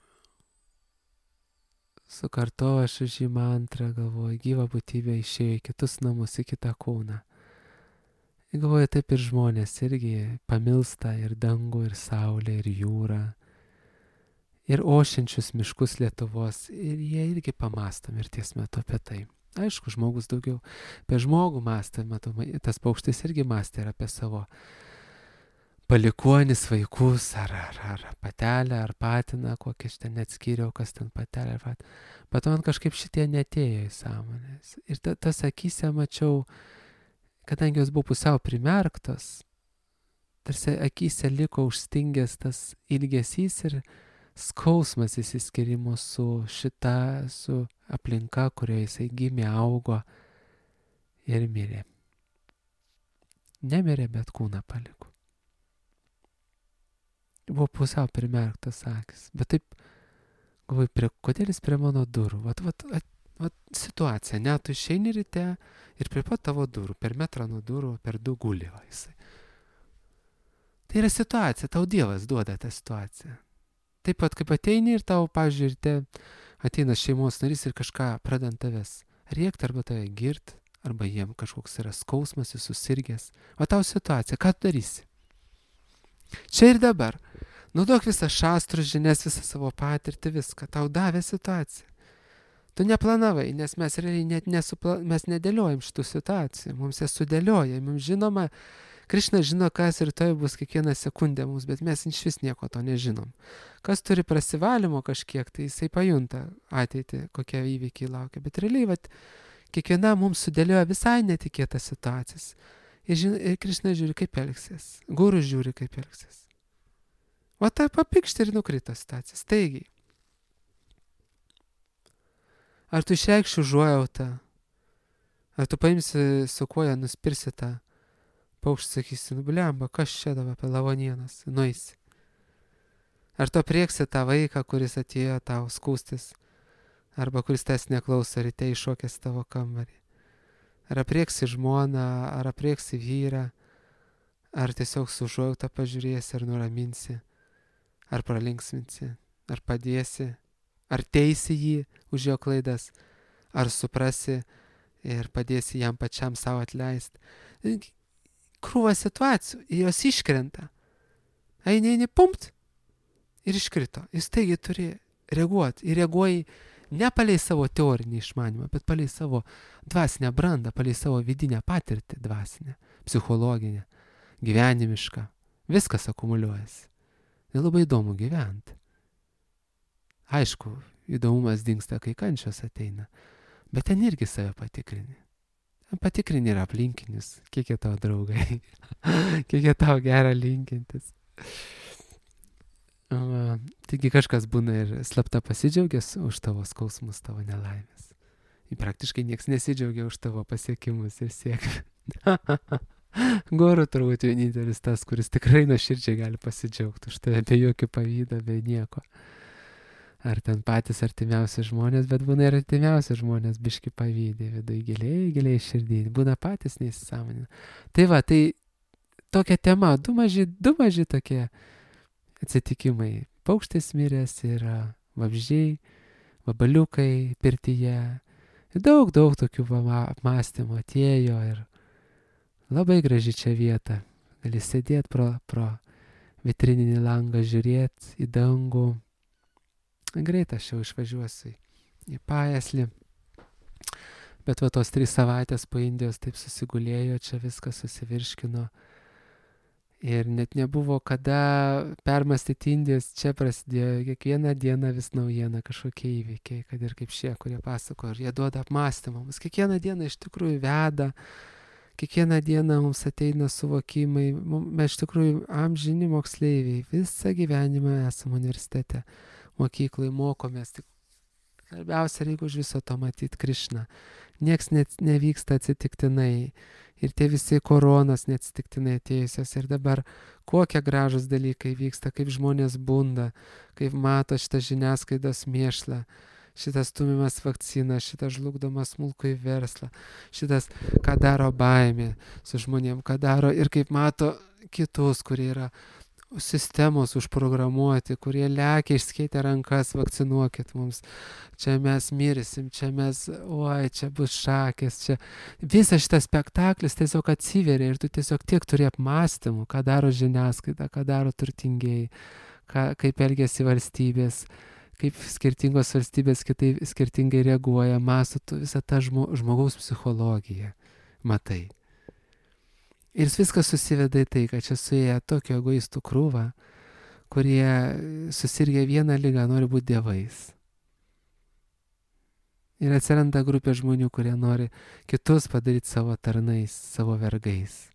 sukartojau aš už jį mantrą, galvoju, gyva būtybė išėjo į kitus namus, į kitą kūną. Ir galvoju, taip ir žmonės irgi pamilsta ir dangų, ir saulę, ir jūrą, ir ošiančius miškus Lietuvos. Ir jie irgi pamąsto mirties metu apie tai. Aišku, žmogus daugiau apie žmogų mąstė, matomai, tas paukštis irgi mąstė ir apie savo palikuonis, vaikus, ar patelę, ar patiną, kokį aš ten neatskyriau, kas ten patelė, ar patiną. Bet man kažkaip šitie netėjo į sąmonės. Ir tas akyse mačiau, kadangi jos buvo pusiau primerktos, tarsi akyse liko užstingęs tas ilgesys ir skausmas įsiskyrimo su aplinka, kurioje jisai gimė, augo ir mirė. Nemirė, bet kūną paliko. Buvo pusiau primerktas akis. Bet taip, galvoju, kodėl jis prie mano durų? Vat situacija, ne, tu išeini ryte ir prie pat tavo durų, per metrą nuo durų, per du guli jisai. Tai yra situacija, tau Dievas duoda tą situaciją. Taip pat, kaip ateini ir tau, pavyzdžiui, ryte ateina šeimos narys ir kažką pradant tavęs rėkti arba tave girt, arba jiem kažkoks yra skausmas, jis susirgęs. O tau situacija, ką tu darysi? Čia ir dabar. Naudok visą šastrų žinias, visą savo patirtį, viską. Tau davė situaciją. Tu neplanavai, nes mes realiai net mes nedėliojam šitų situacijų. Mums jas sudėlioja. Mums žinoma, Krišna žino, kas rytoj bus kiekvieną sekundę mums, bet mes iš vis nieko to nežinom. Kas turi prasivalymo kažkiek, tai jisai pajunta ateitį, kokie įvykiai laukia. Bet realiai, kiekviena mums sudėlioja visai netikėtas situacijas. Ir Krišna žiūri, kaip elgsis. Guru žiūri, kaip elgsis. O tai papikšti ir nukrito situacija. Staigiai. Ar tu išreikši užuojautą? Ar tu paimsi su koja, nuspirsi tą paukštį, sakysi, blemba, kas čia dabar apie lavonienas, nueisi. Ar tu aprieksi tą vaiką, kuris atėjo tau skūstis, arba kuris tas neklauso ryte iššokęs tavo kambarį. Ar aprieksi žmoną, ar aprieksi vyrą, ar tiesiog su užuojauta pažiūrėsi, ar nuraminsi, ar pralinksminsi, ar padėsi, ar teisi jį už jo klaidas, ar suprasi ir padėsi jam pačiam savo atleisti. Krūva situacijų, jos iškrenta. Eini, pumpt, ir iškrito. Jis taigi turi reaguoti. Ir reaguoji ne palei savo teorinį išmanimą, bet palei savo dvasinę brandą, palei savo vidinę patirtį dvasinę, psichologinę, gyvenimišką. Viskas akumuliuojasi. Ir labai įdomu gyventi. Aišku, įdomumas dingsta, kai kančios ateina, bet ten irgi save patikrini. Patikrini ir aplinkinius, kiek jie tavo draugai, kiek jie tavo gerą linkintis. Taigi kažkas būna ir slapta pasidžiaugęs už tavo skausmus, tavo nelaimės. Ir praktiškai nieks nesidžiaugia už tavo pasiekimus ir sėkmę. Guru turbūt vienintelis tas, kuris tikrai nuoširdžiai gali pasidžiaugti už tave be jokio pavydo, be nieko. Ar ten patys artimiausi žmonės, bet būna ir artimiausi žmonės biški pavydė, vidui giliai širdį, būna patys neįsisąmonina. Tai tokia tema, du maži tokie atsitikimai. Paukštis miręs ir vabzdžiai, vabaliukai pirtyje. Daug tokių apmąstymų atėjo ir labai graži čia vieta. Gali sėdėti pro vitrininį langą, žiūrėti į dangų. Greit aš jau išvažiuosiu į Pajieslį. Bet va tos 3 savaitės po Indijos taip susigulėjo, čia viskas susivirškino. Ir net nebuvo kada permastyti Indijos, čia prasidėjo kiekvieną dieną vis naujiena, kažkokie įvykiai, kad ir kaip šie, kurie pasako, ir jie duoda apmąstymą. Mums kiekvieną dieną iš tikrųjų veda, kiekvieną dieną mums ateina suvokimai, mes iš tikrųjų amžini moksleiviai, visą gyvenimą esame universitete, mokyklai mokomės, tik svarbiausia reikia už viso to matyti Krišną. Nieks nevyksta atsitiktinai. Ir tie visi koronas neatsitiktinai atėjusios. Ir dabar kokie gražus dalykai vyksta, kaip žmonės bunda, kaip mato šitą žiniasklaidos mėšlą, šitas stumimas vakciną, šitas žlugdomas smulkų į verslą, šitas, ką daro baimė su žmonėm, ką daro ir kaip mato kitus, kurie yra sistemos užprogramuoti, kurie lekia išskėtę rankas, vakcinuokit mums, čia mes mirsim, čia mes, čia bus šakės, čia. Visas šitas spektaklis tiesiog atsiveria ir tu tiesiog tiek turi apmąstymų, ką daro žiniasklaida, ką daro turtingieji, kaip elgiasi valstybės, kaip skirtingos valstybės kitaip skirtingai reaguoja, mąsto tu visą tą žmogaus psichologiją, matai. Ir viskas susiveda į tai, kad čia suėję tokio egoistų krūvą, kurie susirgę vieną ligą nori būti dievais. Ir atsiranda grupė žmonių, kurie nori kitus padaryti savo tarnais, savo vergais.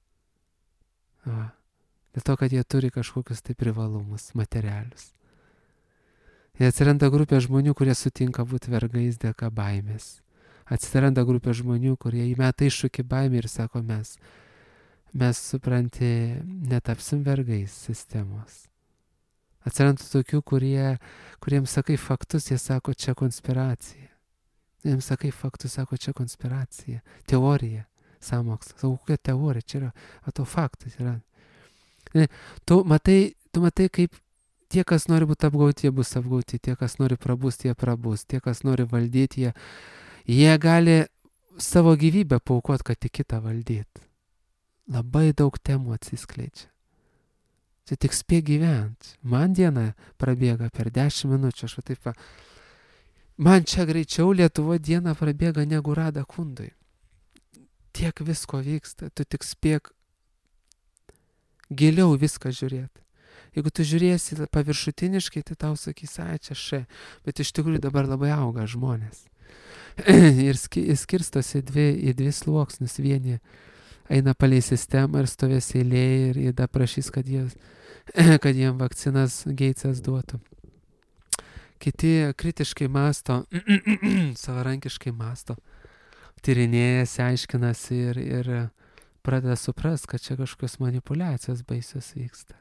Dėl to, kad jie turi kažkokius tai privalumus, materialius. Ir atsiranda grupė žmonių, kurie sutinka būti vergais dėka baimės. Atsiranda grupė žmonių, kurie įmeta iššūkį baimę ir sako mes supranti, netapsim vergais sistemos. Atsiranda tokių, kuriems sakai faktus, jie sako, čia konspiracija. Jiems sakai faktus, sako, čia konspiracija. Teorija, sąmokslas. Sako, kokia teorija, čia yra, to faktas yra. Tu matai, kaip tie, kas nori būti apgauti, jie bus apgauti. Tie, kas nori prabusti, jie prabus. Tie, kas nori valdyti, jie gali savo gyvybę paaukoti, kad tik kitą valdyti. Labai daug temų atsiskleidžia. Čia tik spėk gyventi. Man diena prabėga per 10 minučių. Man čia greičiau Lietuvoje diena prabėga negu Rada Kundui. Tiek visko vyksta. Tu tik spėk giliau viską žiūrėti. Jeigu tu žiūrėsi paviršutiniškai, tai tau sakys, čia še. Bet iš tikrųjų dabar labai auga žmonės. Ir skirstosi į 2 sluoksnius. Vieni eina palei sistemą ir stovės eilėje ir jie prašys, kad jiem vakcinas Geitsas duotų. Kiti kritiškai mąsto, savarankiškai mąsto, tyrinėjasi, aiškinasi ir pradeda suprast, kad čia kažkokios manipuliacijos baisios vyksta.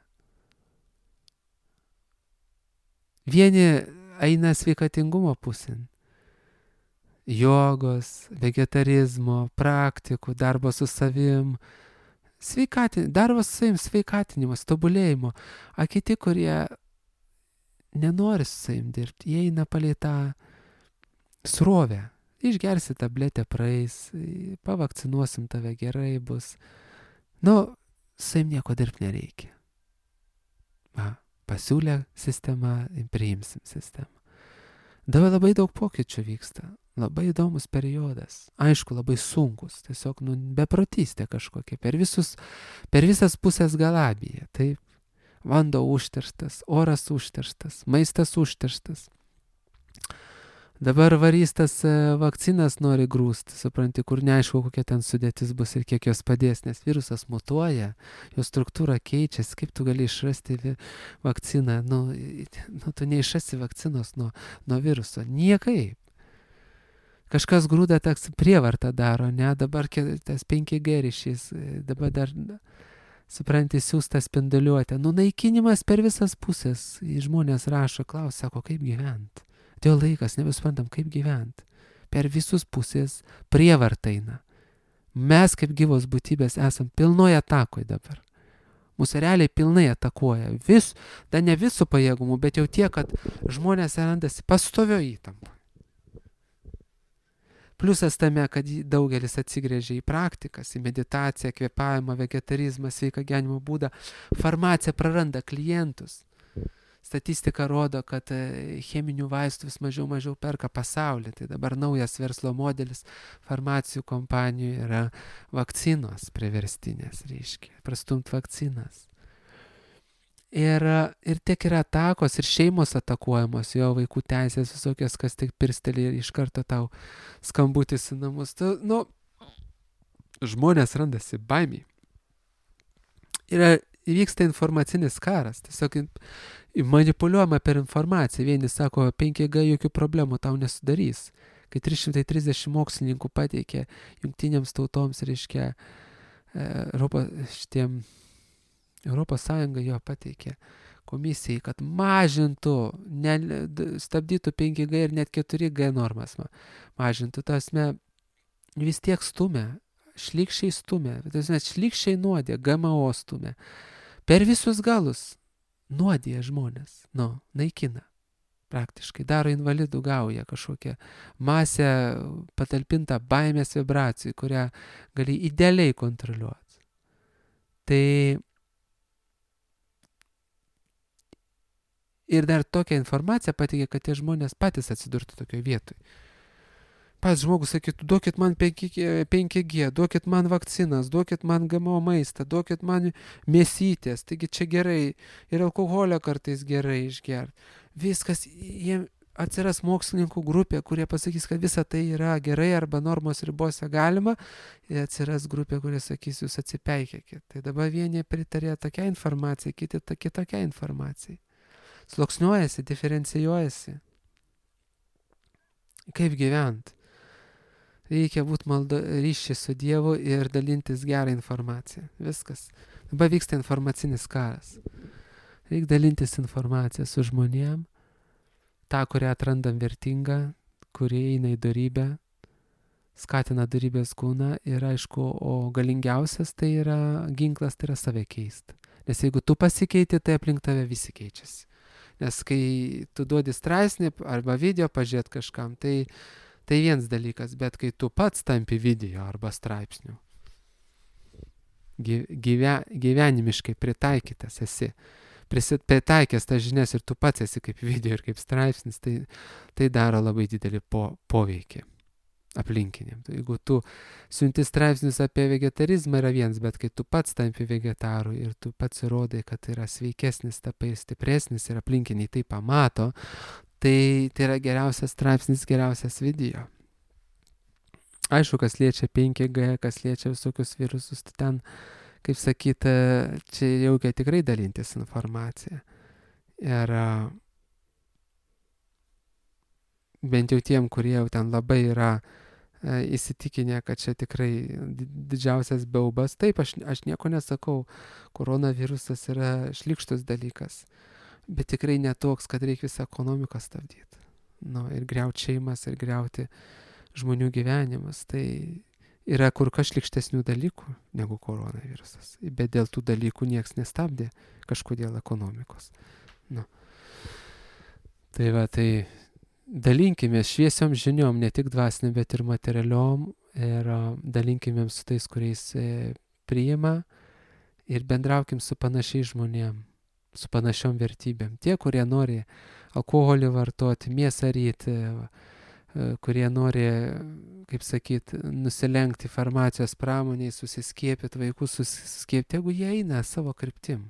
Vieni eina sveikatingumo pusėn. Jogos, vegetarizmo, praktikų, darbo su savim, darbo su savim, sveikatinimas, tobulėjimo. A kiti, kurie nenori su savim dirbti, jie eina palei tą srovę. Išgersi tabletę, praeis, pavakcinuosim tave, gerai bus. Su savim nieko dirbti nereikia. Pasiūlė sistema, priimsim sistemą. Dabar labai daug pokyčių vyksta. Labai įdomus periodas. Aišku, labai sunkus. Tiesiog, beprotystė kažkokia. Per visas pusės galabija. Taip. Vanduo užterštas, oras užterštas, maistas užterštas. Dabar varystas vakcinas nori grūsti. Supranti, kur neaišku, kokia ten sudėtis bus ir kiek jos padės, nes virusas mutuoja, jo struktūra keičiasi. Kaip tu gali išrasti vakciną? Tu neišrasi vakcinos nuo viruso. Niekaip. Kažkas grūda toks prievartą daro, ne? Dabar tas 5G ryšys, dabar dar, supranti, siūsta spinduliuotė. Naikinimas per visas pusės. Žmonės rašo, klausia, sako, kaip gyventi. Atėjo laikas, nebesuprantam, kaip gyventi. Per visus pusės prievarta eina. Mes kaip gyvos būtybės esam pilnoje atakoje dabar. Mūsų realiai pilnai atakuoja. Da ne visų pajėgumų, bet jau tiek, kad žmonės randasi pastovio įtampą. Pliusas tame, kad daugelis atsigrėžia į praktikas, į meditaciją, kvėpavimą, vegetarizmą, sveiką gyvenimo būdą. Farmacija praranda klientus. Statistika rodo, kad cheminių vaistų vis mažiau perka pasaulyje. Tai dabar naujas verslo modelis farmacijų kompanijų yra vakcinos priverstinės, reiškia, prastumt vakcinas. Ir tiek yra atakos, ir šeimos atakuojamos, jo vaikų teisės visokios, kas tik pirsteli ir iš karto tau skambutis į namus. Žmonės randasi baimiai. Įvyksta informacinis karas, tiesiog manipuliuojama per informaciją. Vieni sako, 5G jokių problemų tau nesudarys. Kai 330 mokslininkų pateikė jungtinėms tautoms, reiškia, Europos Sąjunga jo pateikė komisijai, kad mažintų, stabdytų 5G ir net 4G normas mažintų. Tasme, vis tiek stumia, šlykščiai stumia, šlykščiai nuodė, GMO stumia. Per visus galus nuodė žmonės, naikina. Praktiškai daro invalidų gaują kažkokią masę patalpintą baimės vibracijų, kurią gali idealiai kontroliuoti. Tai ir dar tokią informaciją pateikė, kad tie žmonės patys atsidurtų tokioje vietoje. Pats žmogus sakytų, duokit man 5G, duokit man vakcinas, duokit man GMO maistą, duokit man mėsytės, taigi čia gerai, ir alkoholio kartais gerai išgerti. Viskas, jiems atsiras mokslininkų grupė, kurie pasakys, kad visa tai yra gerai arba normos ribose galima, ir atsiras grupė, kurie sakys, jūs atsipeikėkit. Tai dabar vieni pritarė tokia informacija, kiti kitokia informacija. Sluoksniuojasi, diferencijuojasi. Kaip gyventi? Reikia būti ryšį su Dievu ir dalintis gerą informaciją. Viskas. Dabar vyksta informacinis karas. Reikia dalintis informaciją su žmonėm, tą, kurią atrandam vertingą, kuri eina į dorybę, skatina dorybės kūną ir aišku, o galingiausias tai yra ginklas, tai yra save keisti. Nes jeigu tu pasikeiti, tai aplink tave visi keičiasi. Nes kai tu duodi straipsnį arba video pažiūrėti kažkam, tai vienas dalykas, bet kai tu pats tampi video arba straipsnių, gyvenimiškai pritaikytas esi, pritaikęs tas žinias ir tu pats esi kaip video ir kaip straipsnis, tai daro labai didelį poveikį aplinkiniam. Jeigu tu siunti straipsnius apie vegetarizmą yra vienas, bet kai tu pats tampi vegetaru ir tu pats įrodai, kad tai yra sveikesnis, tapai stipresnis ir aplinkiniai tai pamato, tai yra geriausias straipsnis, geriausias video. Aišku, kas liečia 5G, kas liečia visokius virusus, tai ten, kaip sakyta, čia reikia tikrai dalintis informaciją. Ir bent jau tiem, kurie jau ten labai yra įsitikinę, kad čia tikrai didžiausias baubas. Taip, aš nieko nesakau, koronavirusas yra šlykštus dalykas, bet tikrai netoks, kad reikia visą ekonomiką stabdyti. Ir griauti šeimas, ir griauti žmonių gyvenimas. Tai yra kur kas šlykštesnių dalykų negu koronavirusas. Bet dėl tų dalykų nieks nestabdė kažkodėl ekonomikos. Tai dalinkime šviesiom žiniom, ne tik dvasiniam, bet ir materialiom. Ir dalinkime su tais, kuriais priima. Ir bendraukim su panašiais žmonėm, su panašiom vertybėm. Tie, kurie nori alkoholį vartoti, mėsą ryti, kurie nori, kaip sakyt, nusilenkti farmacijos pramoniai, susiskiepyti, vaikus susiskiepyti, tegu jie eina savo kryptim.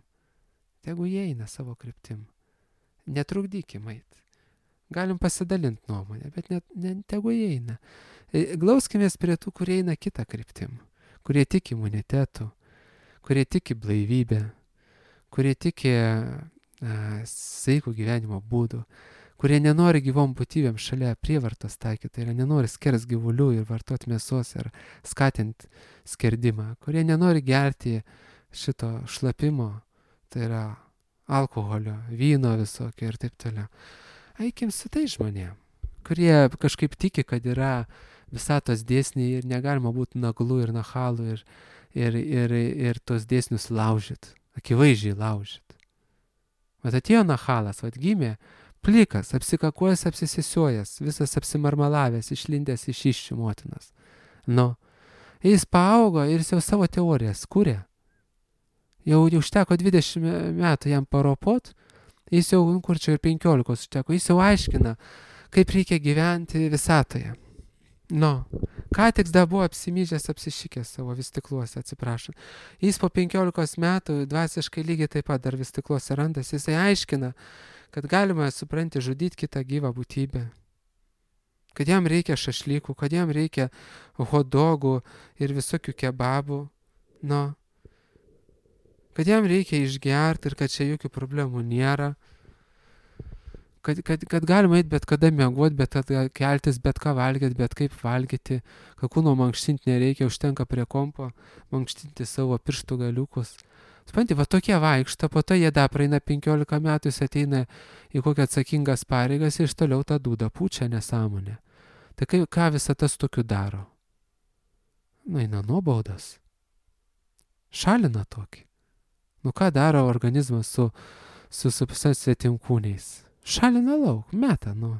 Netrukdykim eit. Galim pasidalinti nuomonę, bet tegu jie eina. Glauskimės prie tų, kurie eina kitą kryptim, kurie tiki imunitetu, kurie tiki blaivybę, kurie tiki sveikų gyvenimo būdų, kurie nenori gyvom būtybėm šalia prievartos taikyti, tai yra nenori skers gyvulių ir vartoti mėsos ir skatinti skerdimą, kurie nenori gerti šito šlapimo, tai yra alkoholio, vyno visokio ir taip toliau. Eikim su tai žmonėm, kurie kažkaip tiki, kad yra visatos dėsniai ir negalima būti naglų ir nachalų ir tos dėsnius laužyti. akivaizdžiai laužyt. Vat atėjo nachalas, vat gimė, plikas, apsikakuojas, apsisisiojęs, visas apsimarmalavęs, išlindęs iš iščių motinas. Nu, jis paaugo ir jis jau savo teorijas kūrė. Jau užteko 20 metų jam paropot, jis jau, kur čia ir 15 užteko, jis jau aiškina, kaip reikia gyventi visatoje. Nu, ką tik dar buvo apsimyžęs, apsišikęs savo vystikluose, atsiprašant. Jis po 15 metų dvasiškai lygiai taip pat dar vystikluose randas, jisai aiškina, kad galima, supranti, žudyti kitą gyvą būtybę. Kad jam reikia šašlykų, kad jam reikia hodogų ir visokių kebabų. Nu, kad jam reikia išgerti ir kad čia jokių problemų nėra. Kad galima eiti bet kada miegoti, bet kada keltis, bet ką valgyti, bet kaip valgyti, kad kūno mankštinti nereikia, užtenka prie kompo mankštinti savo pirštų galiukus. Supranti, va tokie vaikšta, po to jie dar praeina 15 metų, jis ateina į kokią atsakingas pareigas ir iš toliau tą dūdą pučia nesąmonę. Tai ką visą tas tokiu daro? Nu, eina nuobaudas. Šalina tokį. Nu, ką daro organizmas su svetimkūniais? Šalina lauk, meta, nu.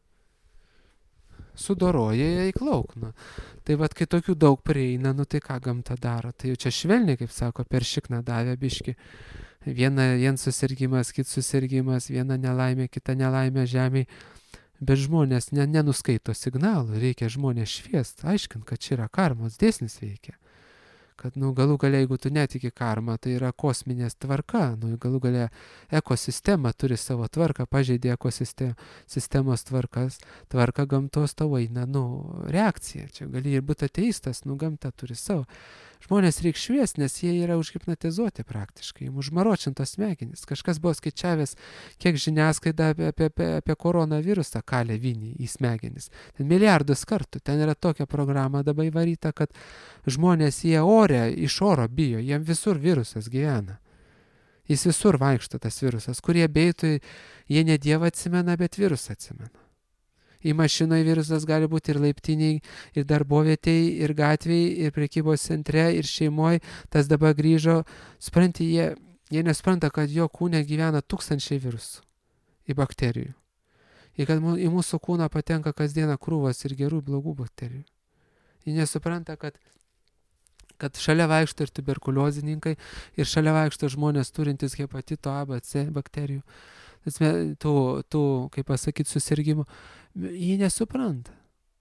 Sudoroja į lauk, nu. Tai vat, kai tokių daug prieina, nu tai ką gamta daro? Tai jau čia švelniai, kaip sako, per šikną davė biški. Vien susirgimas, kit susirgimas, viena nelaimė, kita nelaimė žemėj. Bet žmonės nenuskaito signalų, reikia žmonės šviest, aiškint, kad čia yra karmos dėsnis veikia. Kad, nu, galų galia, jeigu tu netiki karmą, tai yra kosminės tvarka, nu, galų galia ekosistema turi savo tvarką, pažeidė ekosistemos tvarka gamtos tavo eina, nu, reakcija. Čia gali ir būti ateistas, nu, gamta turi savo. Žmonės reik šviest, nes jie yra užhipnotizuoti praktiškai, užmaročintos smegenys. Kažkas buvo skaičiavęs, kiek žiniasklaida apie koronavirusą kalė vinį į smegenis. Ten milijardus kartų. Ten yra tokia programa dabar įvaryta, kad žmonės jie ore, iš oro bijo, jiem visur virusas gyvena. Jis visur vaikšto tas virusas. Kurie beitų, jie ne Dievą atsimena, bet virusą atsimena. Į mašinoje virusas gali būti ir laiptiniai, ir darbovietėj, ir gatvėj, ir prekybos centre, ir šeimoje. Tas dabar grįžo. Supranti, jie nespranta, kad jo kūne gyvena 1000 virusų į bakterijų. Ir kad į mūsų kūną patenka kasdieną krūvas ir gerų ir blogų bakterijų. Jie nesupranta, kad šalia vaikšto ir tuberkuliozininkai, ir šalia vaikšto žmonės turintys hepatito A, B, C bakterijų. Tų, kaip pasakyti, susirgymų. Jie nesupranta.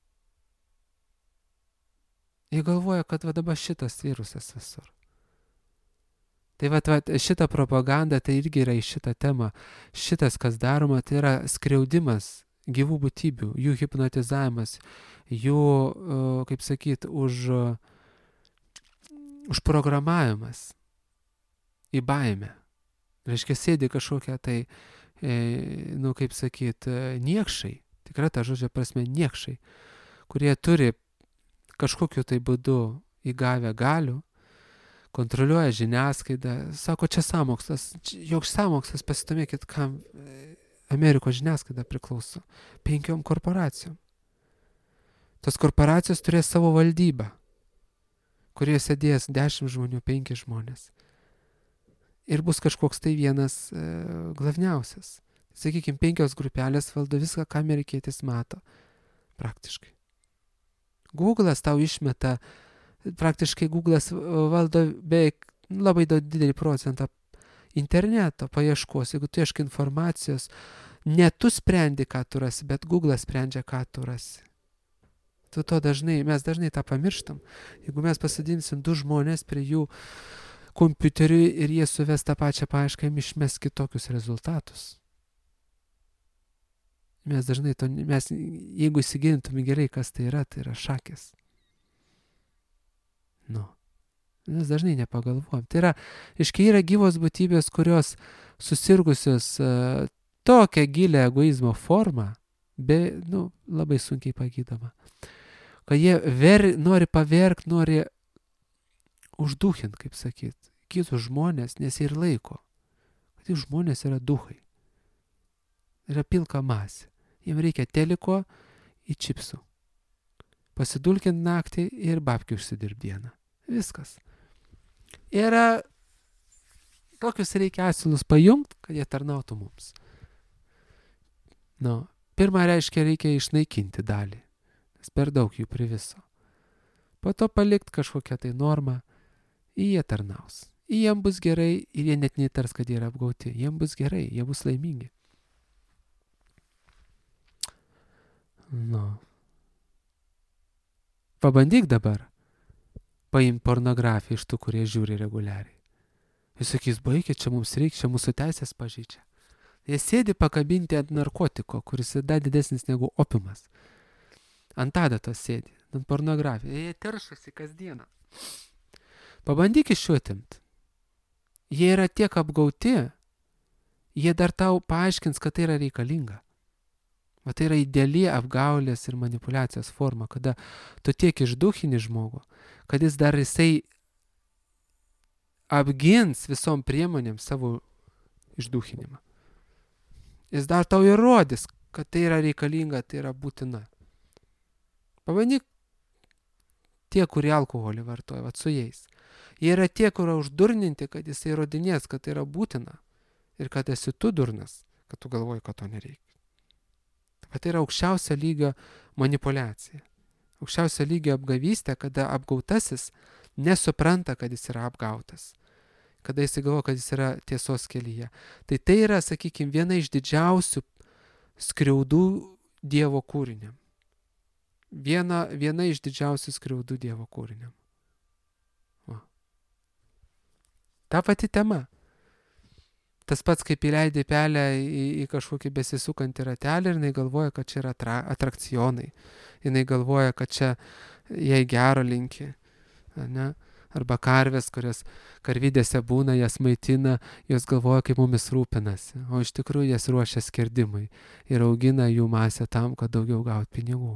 Jie galvoja, kad va dabar šitas virusas visur. Tai va šita propaganda, tai irgi yra į šitą temą. Šitas, kas daroma, tai yra skriaudimas gyvų būtybių, jų hipnotizavimas, jų, kaip sakyti, užprogramavimas į baimę. Reiškia, sėdi kažkokia tai, nu, kaip sakyt, niekšai, tikra ta žodžio prasme niekšai, kurie turi kažkokiu tai būdu įgavę galių, kontroliuoja žiniasklaidą, sako, čia sąmokslas, joks sąmokslas, pasidomėkit, kam Amerikos žiniasklaida priklauso, 5 korporacijom. Tos korporacijos turės savo valdybą, kurie sėdės 10 žmonių, 5 žmonės. Ir bus kažkoks tai vienas glavniausias. Sakykime, 5 grupelės valdo viską, ką amerikietis mato. Praktiškai. Google'as tau išmeta, praktiškai Google'as valdo beveik labai didelį procentą interneto paieškos. Jeigu tu ieškai informacijos, ne tu sprendi, ką tu rasi, bet Google'as sprendžia, ką tu rasi. Mes dažnai tą pamirštam. Jeigu mes pasadinsim 2 žmonės prie jų kompiuterių ir jie suves tą pačią paiešką, išmes kitokius rezultatus. Mes dažnai jeigu įsigilintume gerai, kas tai yra šakės. Nu, mes dažnai nepagalvojam. Tai yra gyvos būtybės, kurios susirgusios tokią gilę egoizmo formą, labai sunkiai pagydoma. Kad jie nori paverkt, nori užduchint, kaip sakyt, kitus žmonės, nes jie ir laiko. Kad tie žmonės yra duhai. Yra pilka masė. Jiems reikia teliko į čipsų. Pasidulkint naktį ir babkių užsidirbt dieną. Viskas. Yra Tokius reikia asilus pajungti, kad jie tarnautų mums. Pirmą reiškia, reikia išnaikinti dalį, nes per daug jų priviso. Po to palikti kažkokią tai normą, jie tarnaus. Jiem bus gerai ir jie net neįtars, kad jie yra apgauti. Jiem bus gerai, jie bus laimingi. Pabandyk dabar paimti pornografiją iš tų, kurie žiūri reguliariai. Jis sakys, baikit, čia mums reikia, čia mūsų teisės pažeidžia. Jie sėdi pakabinti ant narkotiko, kuris yra dar didesnis negu opiumas. Ant adatos sėdi, ant pornografijos. Jie teršasi kasdieną. Pabandyk iš jų atimti. Jie yra tiek apgauti, jie dar tau paaiškins, kad tai yra reikalinga. O tai yra ideali apgaulės ir manipulacijos forma, kada tu tiek išduchini žmogų, kad jisai apgins visom priemonėm savo išduchinimą. Jis dar tau įrodys, kad tai yra reikalinga, tai yra būtina. Pabandyk tie, kurie alkoholį vartoja, su jais. Jie yra tie, kurie uždurninti, kad jisai įrodinės, kad tai yra būtina. Ir kad esi tu durnas, kad tu galvoji, kad to nereikia. Bet tai yra aukščiausio lygio manipulacija. Aukščiausio lygio apgavystė, kada apgautasis nesupranta, kad jis yra apgautas. Kada jis galvoja, kad jis yra tiesos kelyje. Tai yra, sakykime, viena iš didžiausių skriaudų Dievo kūriniam. Viena iš didžiausių skriaudų Dievo kūriniam. Ta pati tema. Tas pats, kaip įleidė pelę į kažkokį besisukantį ratelį ir jinai galvoja, kad čia yra atrakcionai. Jinai galvoja, kad čia jai gero linki. Ne? Arba karvės, kurios karvidėse būna, jas maitina, jos galvoja, kaip mumis rūpinasi. O iš tikrųjų jas ruošia skerdimui ir augina jų masę tam, kad daugiau gauti pinigų.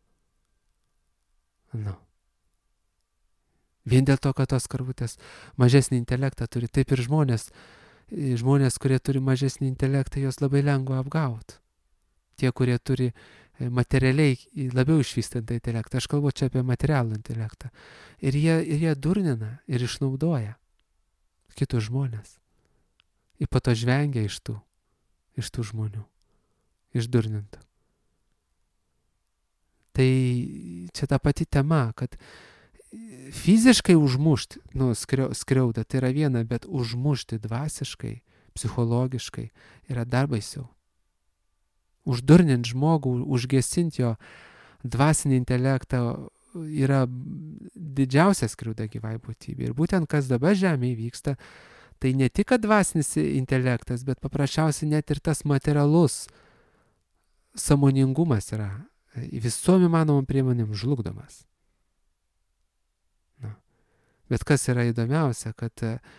Vien dėl to, kad tos karvutės mažesnį intelektą turi. Taip ir žmonės, kurie turi mažesnį intelektą, jos labai lengva apgauti. Tie, kurie turi materialiai labiau išvystantą intelektą. Aš kalbu čia apie materialų intelektą. Ir jie durnina ir išnaudoja kitus žmonės. Ir po to žvengia iš tų žmonių. Išdurnintų. Tai čia ta pati tema, kad fiziškai užmušti, skriaudą, tai yra viena, bet užmušti dvasiškai, psichologiškai yra dar baisiau. Uždurnint žmogų, užgesinti jo dvasinį intelektą yra didžiausia skriauda gyvai būtybė. Ir būtent kas dabar žemėje vyksta, tai ne tik dvasinis intelektas, bet paprasčiausiai net ir tas materialus sąmoningumas yra visom įmanomom priemonėm žlugdomas. Bet kas yra įdomiausia, kad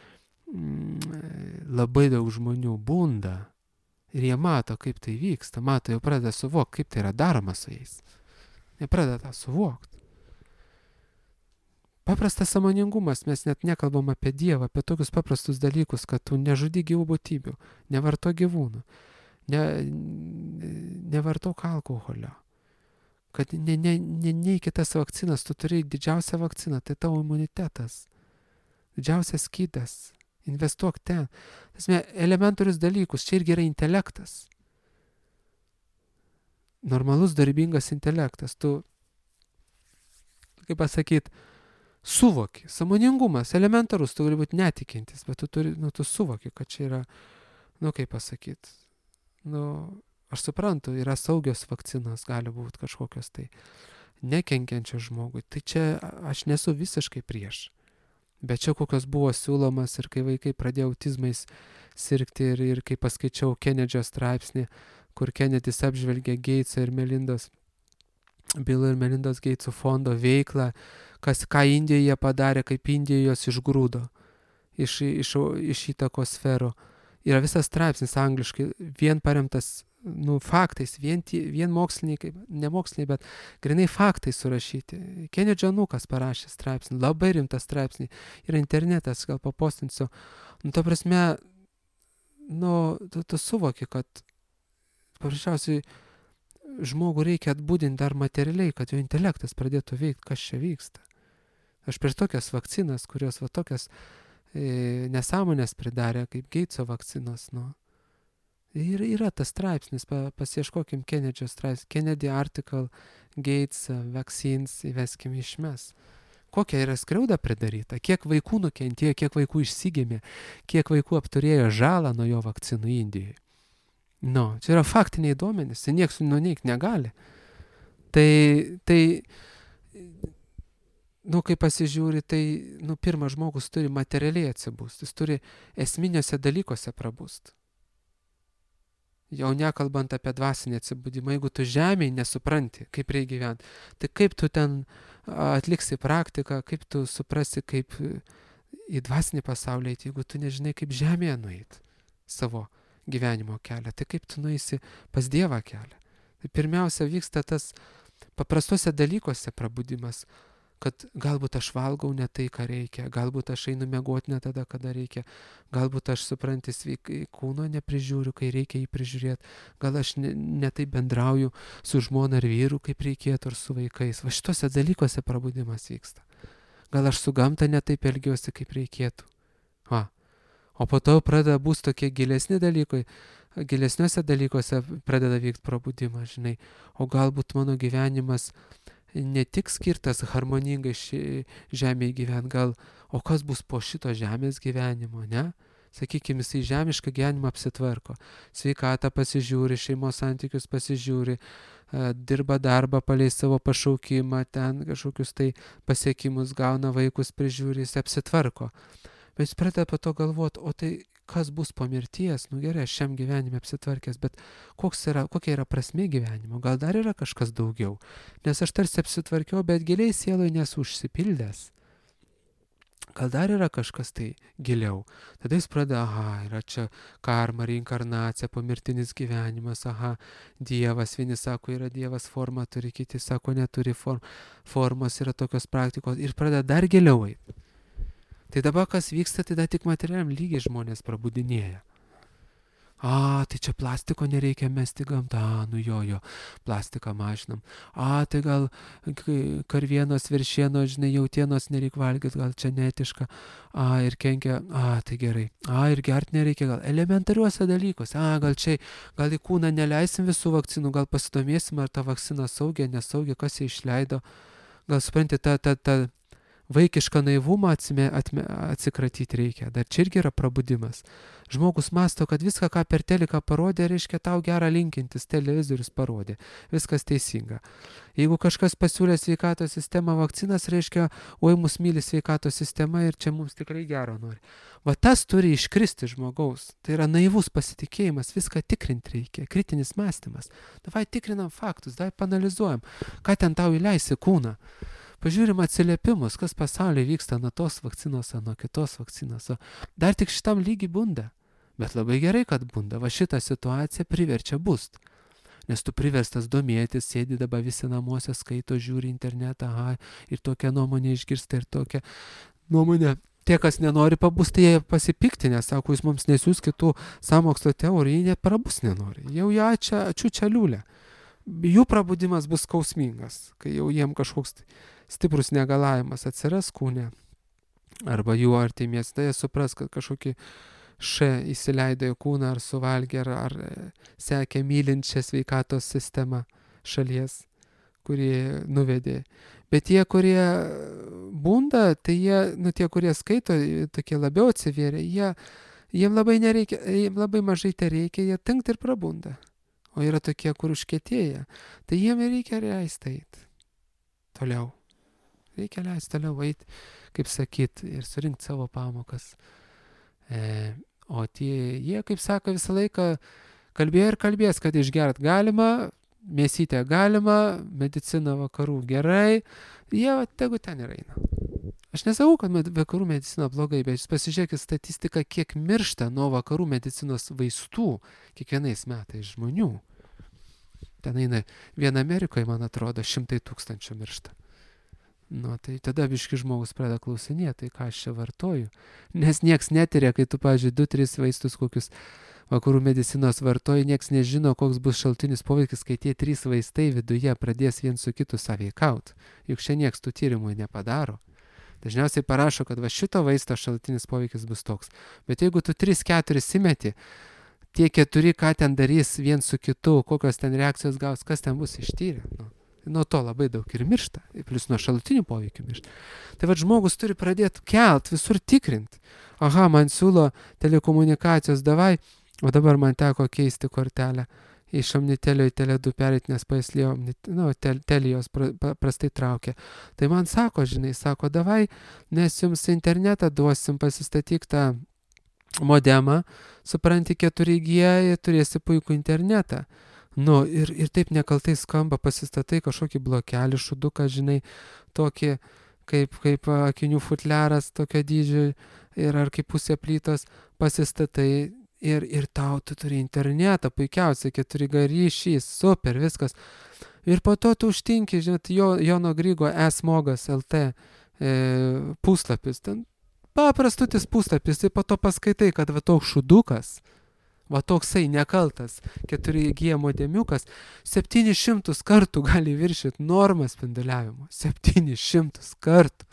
labai daug žmonių bunda ir jie mato, kaip tai vyksta, jau pradeda suvokti, kaip tai yra daroma su jais. Jie pradeda tą suvokti. Paprastas sąmoningumas, mes net nekalbam apie Dievą, apie tokius paprastus dalykus, kad tu nežudyk gyvų būtybių, nevartok gyvūnų, nevartok alkoholio. Kad nei kitas vakcinas, tu turi didžiausią vakciną, tai tavo imunitetas, didžiausias skydas, investuok ten. Elementarius dalykus, čia irgi yra intelektas. Normalus, darbingas intelektas, tu, kaip pasakyti, suvoki, sąmoningumas, elementarus, tu gali būti netikintis, bet tu suvoki, kad čia yra, kaip pasakyti, aš suprantu, yra saugios vakcinos, gali būti kažkokios tai nekenkiančios žmogui. Tai čia aš nesu visiškai prieš. Bet čia kokios buvo siūlomas ir kai vaikai pradėjo autizmais sirgti ir kai paskaičiau Kenedžio straipsnį, kur Kenedis apžvelgė Geitsą ir Bilo ir Melindos Geitsų fondo veiklą, ką Indijoje padarė, kaip Indijoje jos išgrūdo iš įtakos sferų. Yra visas straipsnis angliškai, vien paremtas faktais, vien moksliniai, ne moksliniai, bet grinai faktai surašyti. Kenedžio anūkas parašė straipsnį, labai rimtą straipsnį. Yra internetas, gal papostinsiu. Ta prasme, tu suvoki, kad paprasčiausiai žmogų reikia atbudinti dar materialiai, kad jo intelektas pradėtų veikti, kas čia vyksta. Aš prieš tokias vakcinas, kurios tokias nesąmonės pridarė, kaip Geitso vakcinos, nu. Ir yra tas straipsnis, pasieškokim Kennedyo straipsnis, Kennedy article, Gates, vaccines, įveskim išmes. Kokia yra skriauda pridaryta, kiek vaikų nukentėjo, kiek vaikų išsigėmė, kiek vaikų apturėjo žalą nuo jo vakcinų Indijoje. Nu, čia yra faktiniai duomenys, nieks nuneigt negali. Tai, nu, kai pasižiūri, tai, nu, pirmas žmogus turi materialiai atsibūsti, jis turi esminiuose dalykuose prabūsti. Jau nekalbant apie dvasinį atsibūdimą, jeigu tu žemėje nesupranti, kaip reikia gyventi, tai kaip tu ten atliksi praktiką, kaip tu suprasi, kaip į dvasinį pasaulį eiti, jeigu tu nežinai, kaip žemėje nueiti savo gyvenimo kelią, tai kaip tu nueisi pas Dievą kelią. Tai pirmiausia vyksta tas paprastuose dalykuose prabudimas, kad galbūt aš valgau ne tai, ką reikia, galbūt aš einu miegoti ne tada, kada reikia, galbūt aš supranti kūno neprižiūriu, kai reikia jį prižiūrėti, gal aš ne taip bendrauju su žmona ar vyru, kaip reikėtų, ar su vaikais. Va šituose dalykuose prabudimas vyksta. Gal aš su gamta ne taip elgiuosi, kaip reikėtų. Va. O po to pradeda būti tokie gilesni dalykai, gilesniuose dalykuose pradeda vykti prabudimas, žinai. O galbūt mano gyvenimas ne tik skirtas harmoningai žemėje gyventi, gal, o kas bus po šito žemės gyvenimo, ne? Sakykime, jisai žemišką gyvenimą apsitvarko, sveikatą pasižiūri, šeimos santykius pasižiūri, dirba darbą palei savo pašaukimą, ten kažkokius tai pasiekimus gauna, vaikus prižiūri, jis apsitvarko. Bet jis pradeda po to galvoti, o tai kas bus po mirties, nu gerai, aš šiam gyvenime apsitvarkęs, bet kokia yra prasmė gyvenimo, gal dar yra kažkas daugiau, nes aš tarsi apsitvarkiau, bet giliai sieloj nesu užsipildęs. Gal dar yra kažkas tai giliau. Tada jis pradeda, yra čia karma, reinkarnacija, pomirtinis gyvenimas, Dievas, vieni sako, yra Dievas forma, turi, kiti sako, neturi formos, yra tokios praktikos ir pradeda dar giliau eiti. Tai dabar kas vyksta, tada tik materialiam lygiai žmonės prabudinėja. Tai čia plastiko nereikia mesti gamtą, nu jo, plastiką mažinam. Tai gal karvienos, veršienos, žinai, jautienos nereik valgyti, gal čia neetiška. Ir kenkia, tai gerai. Ir gert nereikia, gal elementariuose dalykuose. Gal į kūną neleisim visų vakcinų, gal pasidomėsim, ar ta vakcina saugia, nesaugia, kas ją išleido. Gal supranti, ta vaikišką naivumą atsikratyti reikia. Dar čia irgi yra prabudimas. Žmogus masto, kad viską, ką per teliką parodė, reiškia tau gerą linkintis, televizorius parodė. Viskas teisinga. Jeigu kažkas pasiūlė sveikatos sistemą vakcinas, reiškia, oi mus myli sveikatos sistema ir čia mums tikrai gero nori. Va tas turi iškristi žmogaus. Tai yra naivus pasitikėjimas, viską tikrinti reikia, kritinis mąstymas. Davai tikrinam faktus, davai panalizuojam, ką ten tau įleisi kūną. Pažiūrim atsiliepimus, kas pasaulyje vyksta nuo tos vakcinos, nuo kitos vakcinos. Dar tik šitam lygiai bunda. Bet labai gerai, kad bunda. Va šitą situaciją priverčia bust. Nes tu priverstas domėtis, sėdi dabar visi namuose, skaito, žiūri internetą, ir tokią nuomonę išgirsta, ir tokią nuomonę. Tie, kas nenori pabusti, jie pasipiktinę, sako, jūs mums nesiūs kitų sąmokslo teorijų, jie neprabus nenori. Jau jie čia liūlė. Jų prabudimas bus skausmingas, kai jau jiem kažkoks stiprus negalavimas atsiras kūne, arba jų artimės, tai jie supras, kad kažkokį įsileido į kūną, ar suvalgė, ar sekė mylinčią sveikatos sistemą šalies, kuri nuvedė. Bet tie, kurie bunda, tai jie, tie, kurie skaito, tokie labiau atsivėrė, jiem labai nereikia, jiem labai mažai tai reikia, jie tinkt ir prabunda. O yra tokie, kur užkietėja, tai jiem reikia leisti eiti toliau. Reikia leisti toliau eiti, kaip sakyt, ir surinkti savo pamokas. O jie, kaip sako, visą laiką kalbėjo ir kalbės, kad išgert galima, mėsytę galima, medicina vakarų gerai, jie tegu ten ir eina. Aš nesakau, kad vakarų medicina blogai, bet jūs pasižiūrėkit statistiką, kiek miršta nuo vakarų medicinos vaistų kiekvienais metais žmonių. Ten eina vien Amerikoje, man atrodo, 100 000 miršta. Tai tada biški žmogus pradeda klausinėti, tai ką aš čia vartoju. Nes nieks netiria, kai tu, pavyzdžiui, 2-3 vaistus kokius vakarų medicinos vartoji, nieks nežino, koks bus šaltinis poveikis, kai tie 3 vaistai viduje pradės vien su kitu sąveikauti. Juk čia nieks tų tyrimų nepadaro. Dažniausiai parašo, kad va šito vaisto šalutinis poveikis bus toks. Bet jeigu tu 3-4 įmeti, tie 4, ką ten darys vien su kitu, kokios ten reakcijos gaus, kas ten bus ištyrę. Nuo to labai daug ir miršta, plus nuo šalutinių poveikių miršta. Tai vad žmogus turi pradėti kelt, visur tikrinti. Aha, man siūlo telekomunikacijos, davai, o dabar man teko keisti kortelę. Iš Omnitelio į Tele2 perėti, nes paėslėjo, Telijos prastai traukia. Tai man sako, žinai, sako, davai, nes jums internetą duosim, pasistatyk tą modemą, supranti 4G ir turėsi puikų internetą. Ir taip nekaltai skamba, pasistatai kažkokį blokelį, šuduką, žinai, tokį kaip akinių futliaras, tokio dydžio ir ar kaip pusė plytos, pasistatai ir tau tu turi internetą, puikiausiai 4G ryšys, super, viskas. Ir po to tu užtinki, žinot, Jono Grygo esmogas LT puslapis, ten paprastutis puslapis, tai po to paskaitai, kad va toks šudukas, va toksai nekaltas 4G modemiukas 700 kartų gali viršyti normą spinduliavimo. 700 kartų.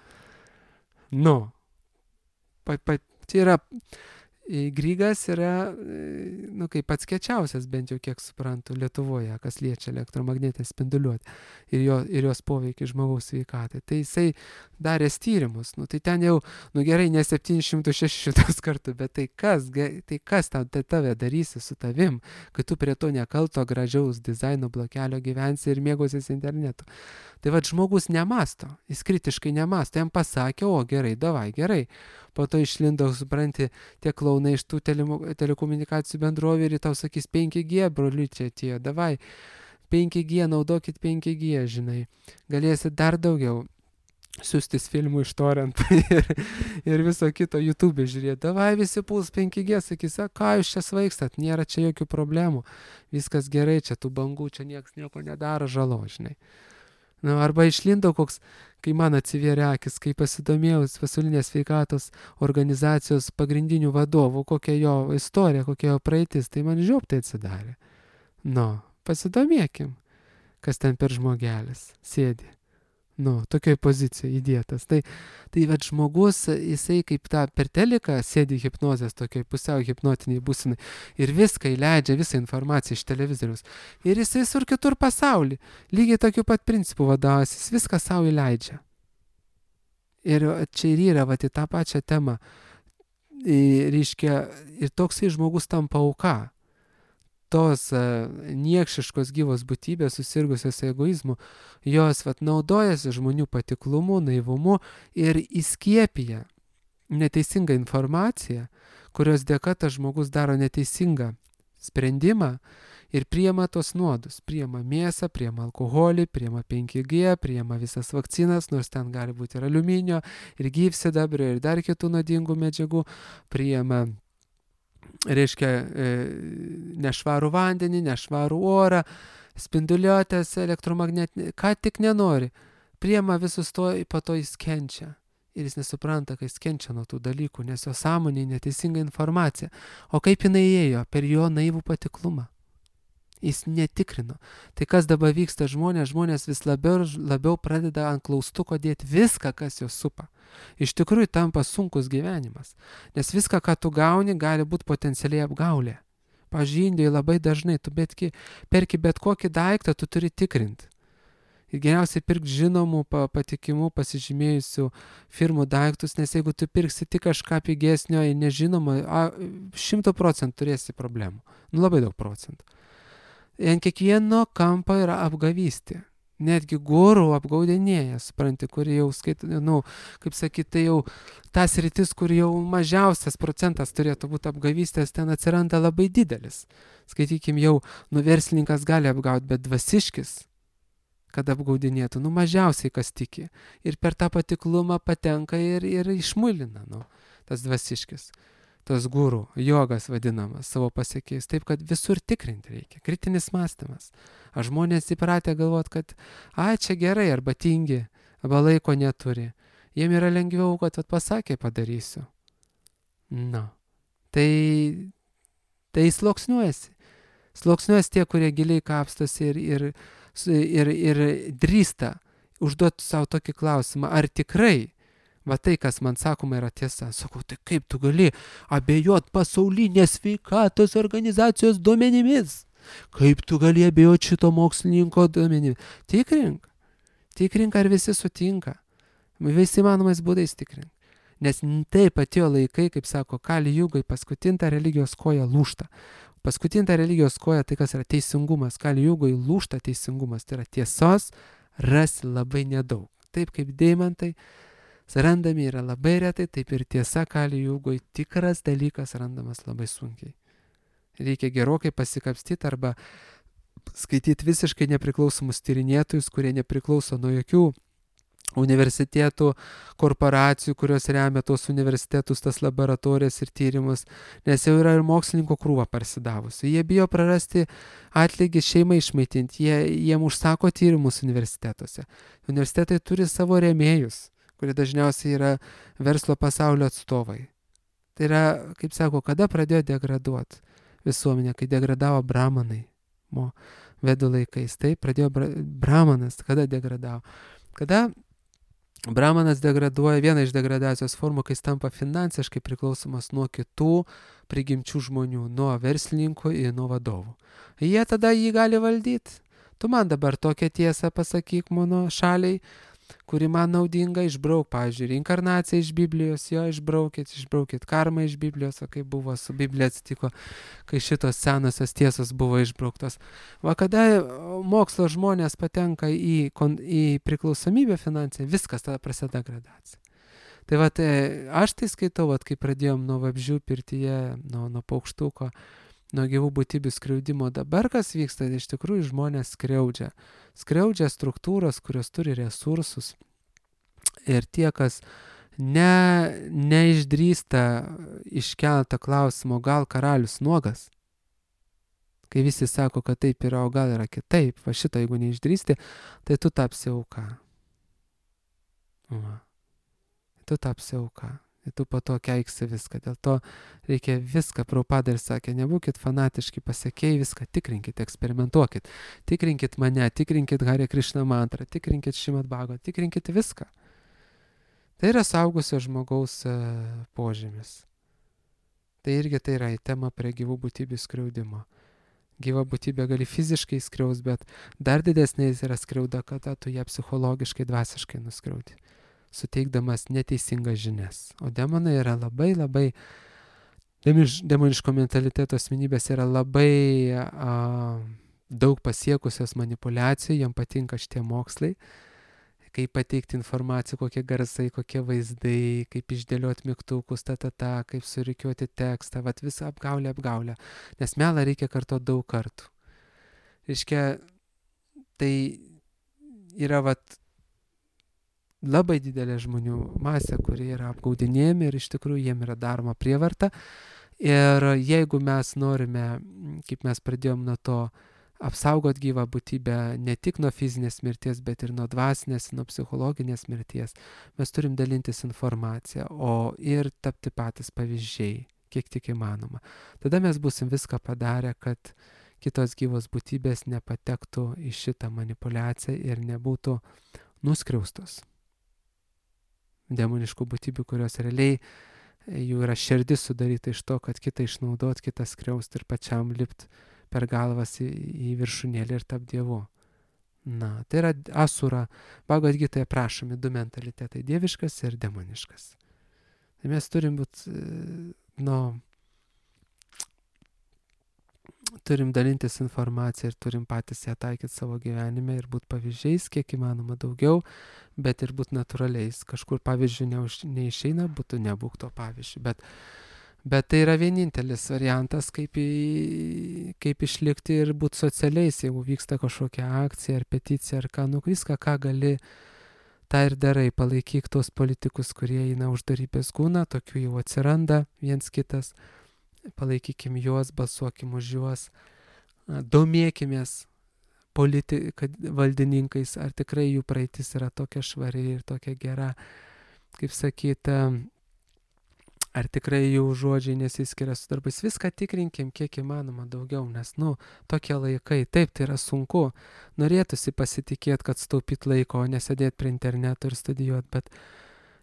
Tai yra, Grygas yra, kaip pats kiečiausias, bent jau kiek suprantu, Lietuvoje, kas liečia elektromagnetę spinduliuotę ir jos poveikį žmogaus sveikatai. Tai jisai daręs tyrimus, tai ten jau, gerai, ne 700-600 kartų, bet tai kas tave darysi su tavim, kai tu prie to nekalto gražiaus dizaino blokelio gyvensi ir mėgausis internetu. Tai vad žmogus nemasto, jis kritiškai nemasto, jam pasakė, o gerai, davai, gerai. Po to išlindo, supranti, tie klaunai iš tų telekomunikacijų bendrovė ir tau sakys 5G, broliučiai atėjo, davai, 5G, naudokit 5G, žinai, galėsit dar daugiau siūstis filmų iš torrent ir viso kito YouTube žiūrėti, davai visi puls 5G, sakys, ką jūs čia svaikstat, nėra čia jokių problemų, viskas gerai, čia tų bangų, čia nieks nieko nedaro, žalo, žinai. Arba išlindo koks, kai man atsivėrė akis, kai pasidomėjau Pasaulinės sveikatos organizacijos pagrindinių vadovų, kokia jo istorija, kokia jo praeitis, tai man žioptai atsidarė. Pasidomėkim, kas ten per žmogelis sėdi. Tokioj pozicijoje įdėtas. Tai vat žmogus, jisai kaip per teliką sėdi hipnozės, tokioj pusiau hipnotiniai būsenai ir viską įleidžia, visą informaciją iš televizoriaus. Ir jisai visur kitur pasauly, lygiai tokiu pat principu vadovas, jis viską savo įleidžia. Ir čia ir yra, vat į tą pačią temą, reiškia, ir toksai žmogus tampa auka. Tos niekšiškos gyvos būtybės susirgusios egoizmu, jos naudojasi žmonių patiklumu, naivumu ir įskiepija neteisingą informaciją, kurios dėka tas žmogus daro neteisingą sprendimą ir priima tos nuodus. Priima mėsą, priima alkoholį, priima 5G, priima visas vakcinas, nors ten gali būti ir aliuminio, ir gyvsidabrio, ir dar kitų nuodingų medžiagų, priima reiškia nešvarų vandenį, nešvarų orą, spinduliuotės elektromagnetinį, ką tik nenori. Priema visus to, po to jis kenčia. Ir jis nesupranta, kad jis kenčia nuo tų dalykų, nes jo sąmonė neteisinga informacija. O kaip jinai ėjo? Per jo naivų patiklumą. Jis netikrino. Tai kas dabar vyksta žmonės vis labiau pradeda ant klaustuko dėti viską, kas juos supa. Iš tikrųjų tampa sunkus gyvenimas, nes viską, ką tu gauni, gali būti potencialiai apgaulė. Pavyzdžiui, Indijoje labai dažnai tu perki bet kokį daiktą, tu turi tikrinti. Ir geriausiai pirkti žinomų, patikimų, pasižymėjusių firmų daiktus, nes jeigu tu pirksi tik kažką pigesnio ir nežinoma, 100% turėsi problemų. Labai daug procentų. Ant kiekvieno kampo yra apgavystė. Netgi gurų apgaudinėja, supranti, kur jau kaip sakyti, tai jau tas rytis, kur jau mažiausias procentas turėtų būti apgavystės, ten atsiranda labai didelis. Skaitykim, jau verslininkas gali apgauti, bet dvasiškis, kad apgaudinėtų, mažiausiai kas tiki. Ir per tą patiklumą patenka ir išmuilina, tas dvasiškis. Tas gurų, jogas vadinamas, savo pasiekėjus. Taip, kad visur tikrinti reikia. Kritinis mąstymas. Ar žmonės įpratę galvoti, kad čia gerai, arba tingi, arba laiko neturi. Jiem yra lengviau, kad pasakė, padarysiu. Tai sluoksniuojasi. Sluoksniuojasi tie, kurie giliai kapstosi ir drįsta užduoti savo tokį klausimą, ar tikrai Va tai, kas man sakoma, yra tiesa. Sakau, tai kaip tu gali abejot pasaulinės sveikatos organizacijos duomenimis? Kaip tu gali abejot šito mokslininko duomenimis? Tikrink, ar visi sutinka. Visi įmanomais būdais tikrink. Nes taip atėjo laikai, kaip sako Kali Jugai, paskutinta religijos koja lūžta. Paskutinta religijos koja tai kas yra teisingumas. Kali Jugai lūžta teisingumas. Tai yra tiesos rasi labai nedaug. Taip kaip deimantai randami yra labai retai, taip ir tiesa Kali Jugoj tikras dalykas randamas labai sunkiai. Reikia gerokai pasikapstyti arba skaityti visiškai nepriklausomus tyrinėtojus, kurie nepriklauso nuo jokių universitetų, korporacijų, kurios remia tos universitetus, tas laboratorijas ir tyrimus, nes jau yra ir mokslininko krūva parsidavusi. Jie bijo prarasti atlygį šeimai išmaitinti, jiem užsako tyrimus universitetuose. Universitetai turi savo rėmėjus, kurie dažniausiai yra verslo pasaulio atstovai. Tai yra, kaip sako, kada pradėjo degraduoti visuomenė, kai degradavo brahmanai, vedų laikais. Tai pradėjo brahmanas, kada degradavo. Kada brahmanas degraduoja, viena iš degradacijos formų, kai jis tampa finansiškai priklausomas nuo kitų prigimčių žmonių, nuo verslininkų ir nuo vadovų. Jie tada jį gali valdyti. Tu man dabar tokią tiesą pasakyk mano šaliai, kuri man naudinga, išbrauk, pavyzdžiui, reinkarnaciją iš Biblijos, jo išbraukit karmą iš Biblijos, o kaip buvo su Biblija atsitiko, kai šitos senosios tiesos buvo išbrauktos. Va kada mokslo žmonės patenka į priklausomybę finansinę, viskas tada prasideda degradacija. Tai va, aš tai skaitau, kai pradėjom nuo vabzdžių pirtyje, nuo paukštuko, nuo gyvų būtybių skriaudimo. Dabar kas vyksta, iš tikrųjų žmonės skriaudžia struktūros, kurios turi resursus. Ir tie, kas neišdrįsta iškeltą klausimą, gal karalius nuogas, kai visi sako, kad taip yra, o gal yra kitaip, va šito jeigu neišdrįsti, tai tu tapsi auka. Tu tapsi auka. Ir tu po to keiksi viską. Dėl to reikia viską, Prabhupada ir sakė, nebūkit fanatiški pasekėjai, viską tikrinkit, eksperimentuokit. Tikrinkit mane, tikrinkit Hare Krishna mantrą, tikrinkit Šrimad Bhagavatam, tikrinkit viską. Tai yra saugusio žmogaus požymis. Tai irgi tai yra į temą prie gyvų būtybių skriaudimo. Gyva būtybė gali fiziškai skriaus, bet dar didesnė yra skriauda, kada tu ją psichologiškai, dvasiškai nuskriaudi, suteikdamas neteisingas žinias. O demonai yra labai demoniško mentaliteto asmenybės yra labai daug pasiekusios manipuliacijų, jam patinka šitie mokslai, kaip pateikti informaciją, kokie garsai, kokie vaizdai, kaip išdėlioti mygtukus, kaip surikiuoti tekstą, vat visą apgaulę. Nes melą reikia kartuoti daug kartų. Reiškia, tai yra labai didelė žmonių masė, kurie yra apgaudinėjami ir iš tikrųjų jiem yra daroma prievarta. Ir jeigu mes norime, kaip mes pradėjom nuo to, apsaugot gyvą būtybę ne tik nuo fizinės mirties, bet ir nuo dvasinės, nuo psichologinės mirties, mes turim dalintis informaciją, ir tapti patys pavyzdžiai, kiek tik įmanoma. Tada mes busim viską padarę, kad kitos gyvos būtybės nepatektų į šitą manipuliaciją ir nebūtų nuskriaustos. Demoniškų būtybių, kurios realiai jų yra širdis sudaryta iš to, kad kitą išnaudot, kitą skriaust ir pačiam lipt per galvas į viršūnėlį ir tapt dievu. Tai yra asura. Bhagavad Gitoje prašomi du mentalitetai, dieviškas ir demoniškas. Tai mes turim būti, turim dalintis informaciją ir turim patys ją taikyti savo gyvenime ir būti pavyzdžiais, kiek įmanoma daugiau, bet ir būti natūraliais. Kažkur pavyzdžių neišeina, nebūk to pavyzdžių. Bet tai yra vienintelis variantas, kaip išlikti ir būti socialiais, jeigu vyksta kažkokia akcija ar peticija ar ką, viską, ką gali, tą ir darai. Palaikyk tos politikus, kurie eina uždarybės gūną, tokių jau atsiranda viens kitas. Palaikykim juos, balsuokim už juos, domėkimės valdininkais, ar tikrai jų praeitis yra tokia švari ir tokia gera, kaip sakyta, ar tikrai jų žodžiai nesiskiria su darbais. Viską tikrinkim kiek įmanoma daugiau, nes, tokie laikai, taip, tai yra sunku. Norėtųsi pasitikėti, kad staupyt laiko, o nesėdėti prie interneto ir studijuoti, bet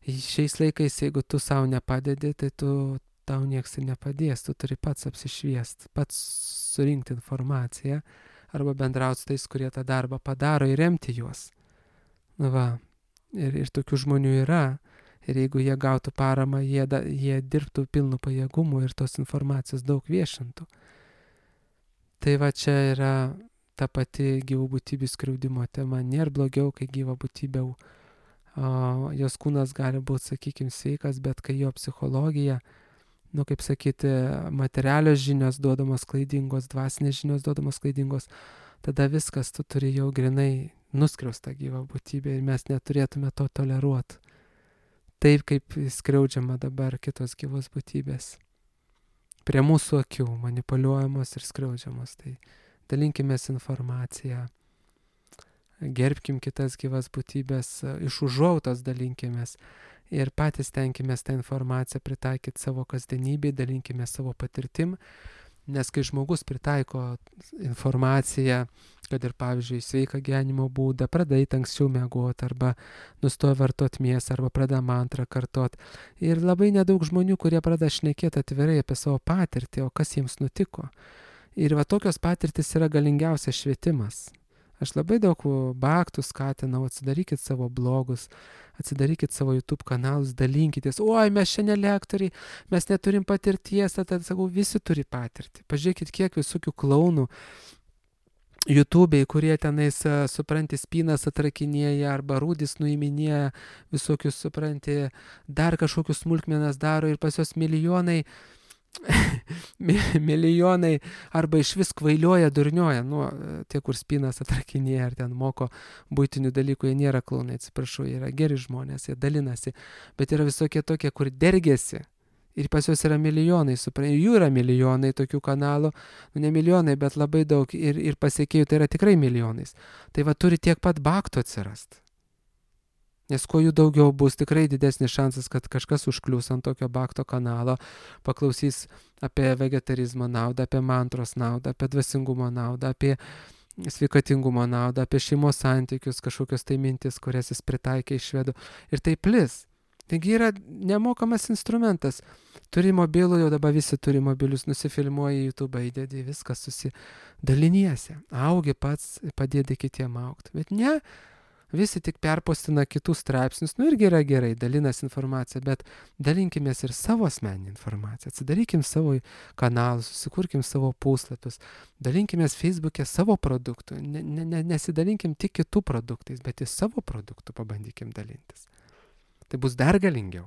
Šiais laikais, jeigu tu savo nepadedi, tai tau nieks ir nepadės, tu turi pats apsišviest, pats surinkti informaciją arba bendrauti su tais, kurie tą darbą padaro ir remti juos. Na va, ir tokių žmonių yra. Ir jeigu jie gautų paramą, jie dirbtų pilnu pajėgumu ir tos informacijos daug viešintų. Tai va čia yra ta pati gyvų būtybių skriaudimo tema. Nėra blogiau, kai gyva būtybė, jos kūnas gali būti, sakykime, sveikas, bet kai jo psichologija, kaip sakyti, materialios žinios duodamos klaidingos, dvasinės žinios duodamos klaidingos, tada viskas, tu turi jau grinai nuskriaustą gyvą būtybę ir mes neturėtume to toleruoti. Taip kaip skriaudžiama dabar kitos gyvos būtybės. Prie mūsų akių manipuliuojamos ir skriaudžiamos. Tai dalinkimės informaciją, gerbkim kitas gyvas būtybės, iš užuojautos dalinkimės ir patys tenkimės tą informaciją pritaikyti savo kasdienybėj, dalinkimės savo patirtim. Nes kai žmogus pritaiko informaciją, kad ir, pavyzdžiui, sveiką gyvenimo būdą, pradeda eiti anksčiau miegoti, arba nustoja vartot mėsą, arba pradeda mantrą kartot. Ir labai nedaug žmonių, kurie pradeda šnekėti atvirai apie savo patirtį, o kas jiems nutiko. Ir va tokios patirtis yra galingiausias švietimas. Aš labai daug baktų skatinau, atsidarykit savo blogus, atsidarykit savo YouTube kanalus, dalinkitės. Oi, mes šiandien lektoriai, mes neturim patirties, tad sakau, visi turi patirtį. Pažiūrėkit, kiek visokių klaunų YouTube'ai, kurie tenais, supranti, spynas atrakinėja arba rūdis nuiminėja, visokius, supranti, dar kažkokius smulkmenas daro ir pas juos milijonai arba iš vis kvailioja, durnioja, tie, kur spynas atrakinėja ar ten moko buitinių dalykų, jie nėra klaunai, atsiprašau, jie yra geri žmonės, jie dalinasi, bet yra visokie tokie, kur dergėsi ir pas juos yra milijonai, jų yra milijonai tokių kanalų, ne milijonai, bet labai daug ir pasiekėjų tai yra tikrai milijonais. Tai va turi tiek pat baktų atsirast. Nes kuo jų daugiau bus, tikrai didesnis šansas, kad kažkas užklius ant tokio bakto kanalo, paklausys apie vegetarizmo naudą, apie mantros naudą, apie dvasingumo naudą, apie sveikatingumo naudą, apie šeimos santykius, kažkokios tai mintis, kurias jis pritaikė iš švedų. Ir tai plis. Taigi yra nemokamas instrumentas. Turi mobilų, jau dabar visi turi mobilius, nusifilmuoji YouTube, įdedi, viskas susidaliniesi. Augi pats, padėdi kitiem augti. Bet ne, visi tik perpostina kitų straipsnius, irgi yra gerai, dalinas informaciją, bet dalinkimės ir savo asmeninį informaciją, atsidarykim savo kanalus, susikurkim savo puslapius, dalinkimės Facebook'e savo produktų, nesidalinkim tik kitų produktais, bet į savo produktų pabandykim dalintis. Tai bus dar galingiau.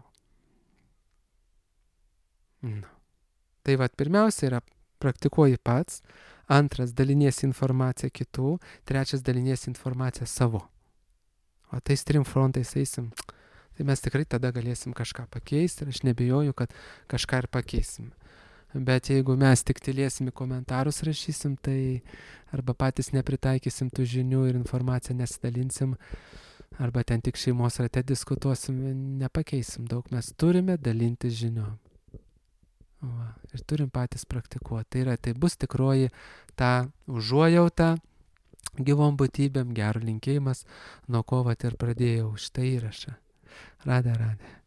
Tai va, pirmiausia yra praktikuoji pats, antras daliniesi informaciją kitų, trečias daliniesi informaciją savo. O tais 3 frontais eisim, tai mes tikrai tada galėsim kažką pakeisti ir aš nebijoju, kad kažką ir pakeisim. Bet jeigu mes tik tylėsim į komentarus rašysim, tai arba patys nepritaikysim tų žinių ir informaciją nesidalinsim, arba ten tik šeimos rate diskutuosim, nepakeisim daug. Mes turime dalintis žiniom. Ir turim patys praktikuoti. Tai bus tikroji ta užuojauta gyvom būtybėm, gero linkėjimas, nuo ko vat ir pradėjau šitą įrašą. Radė.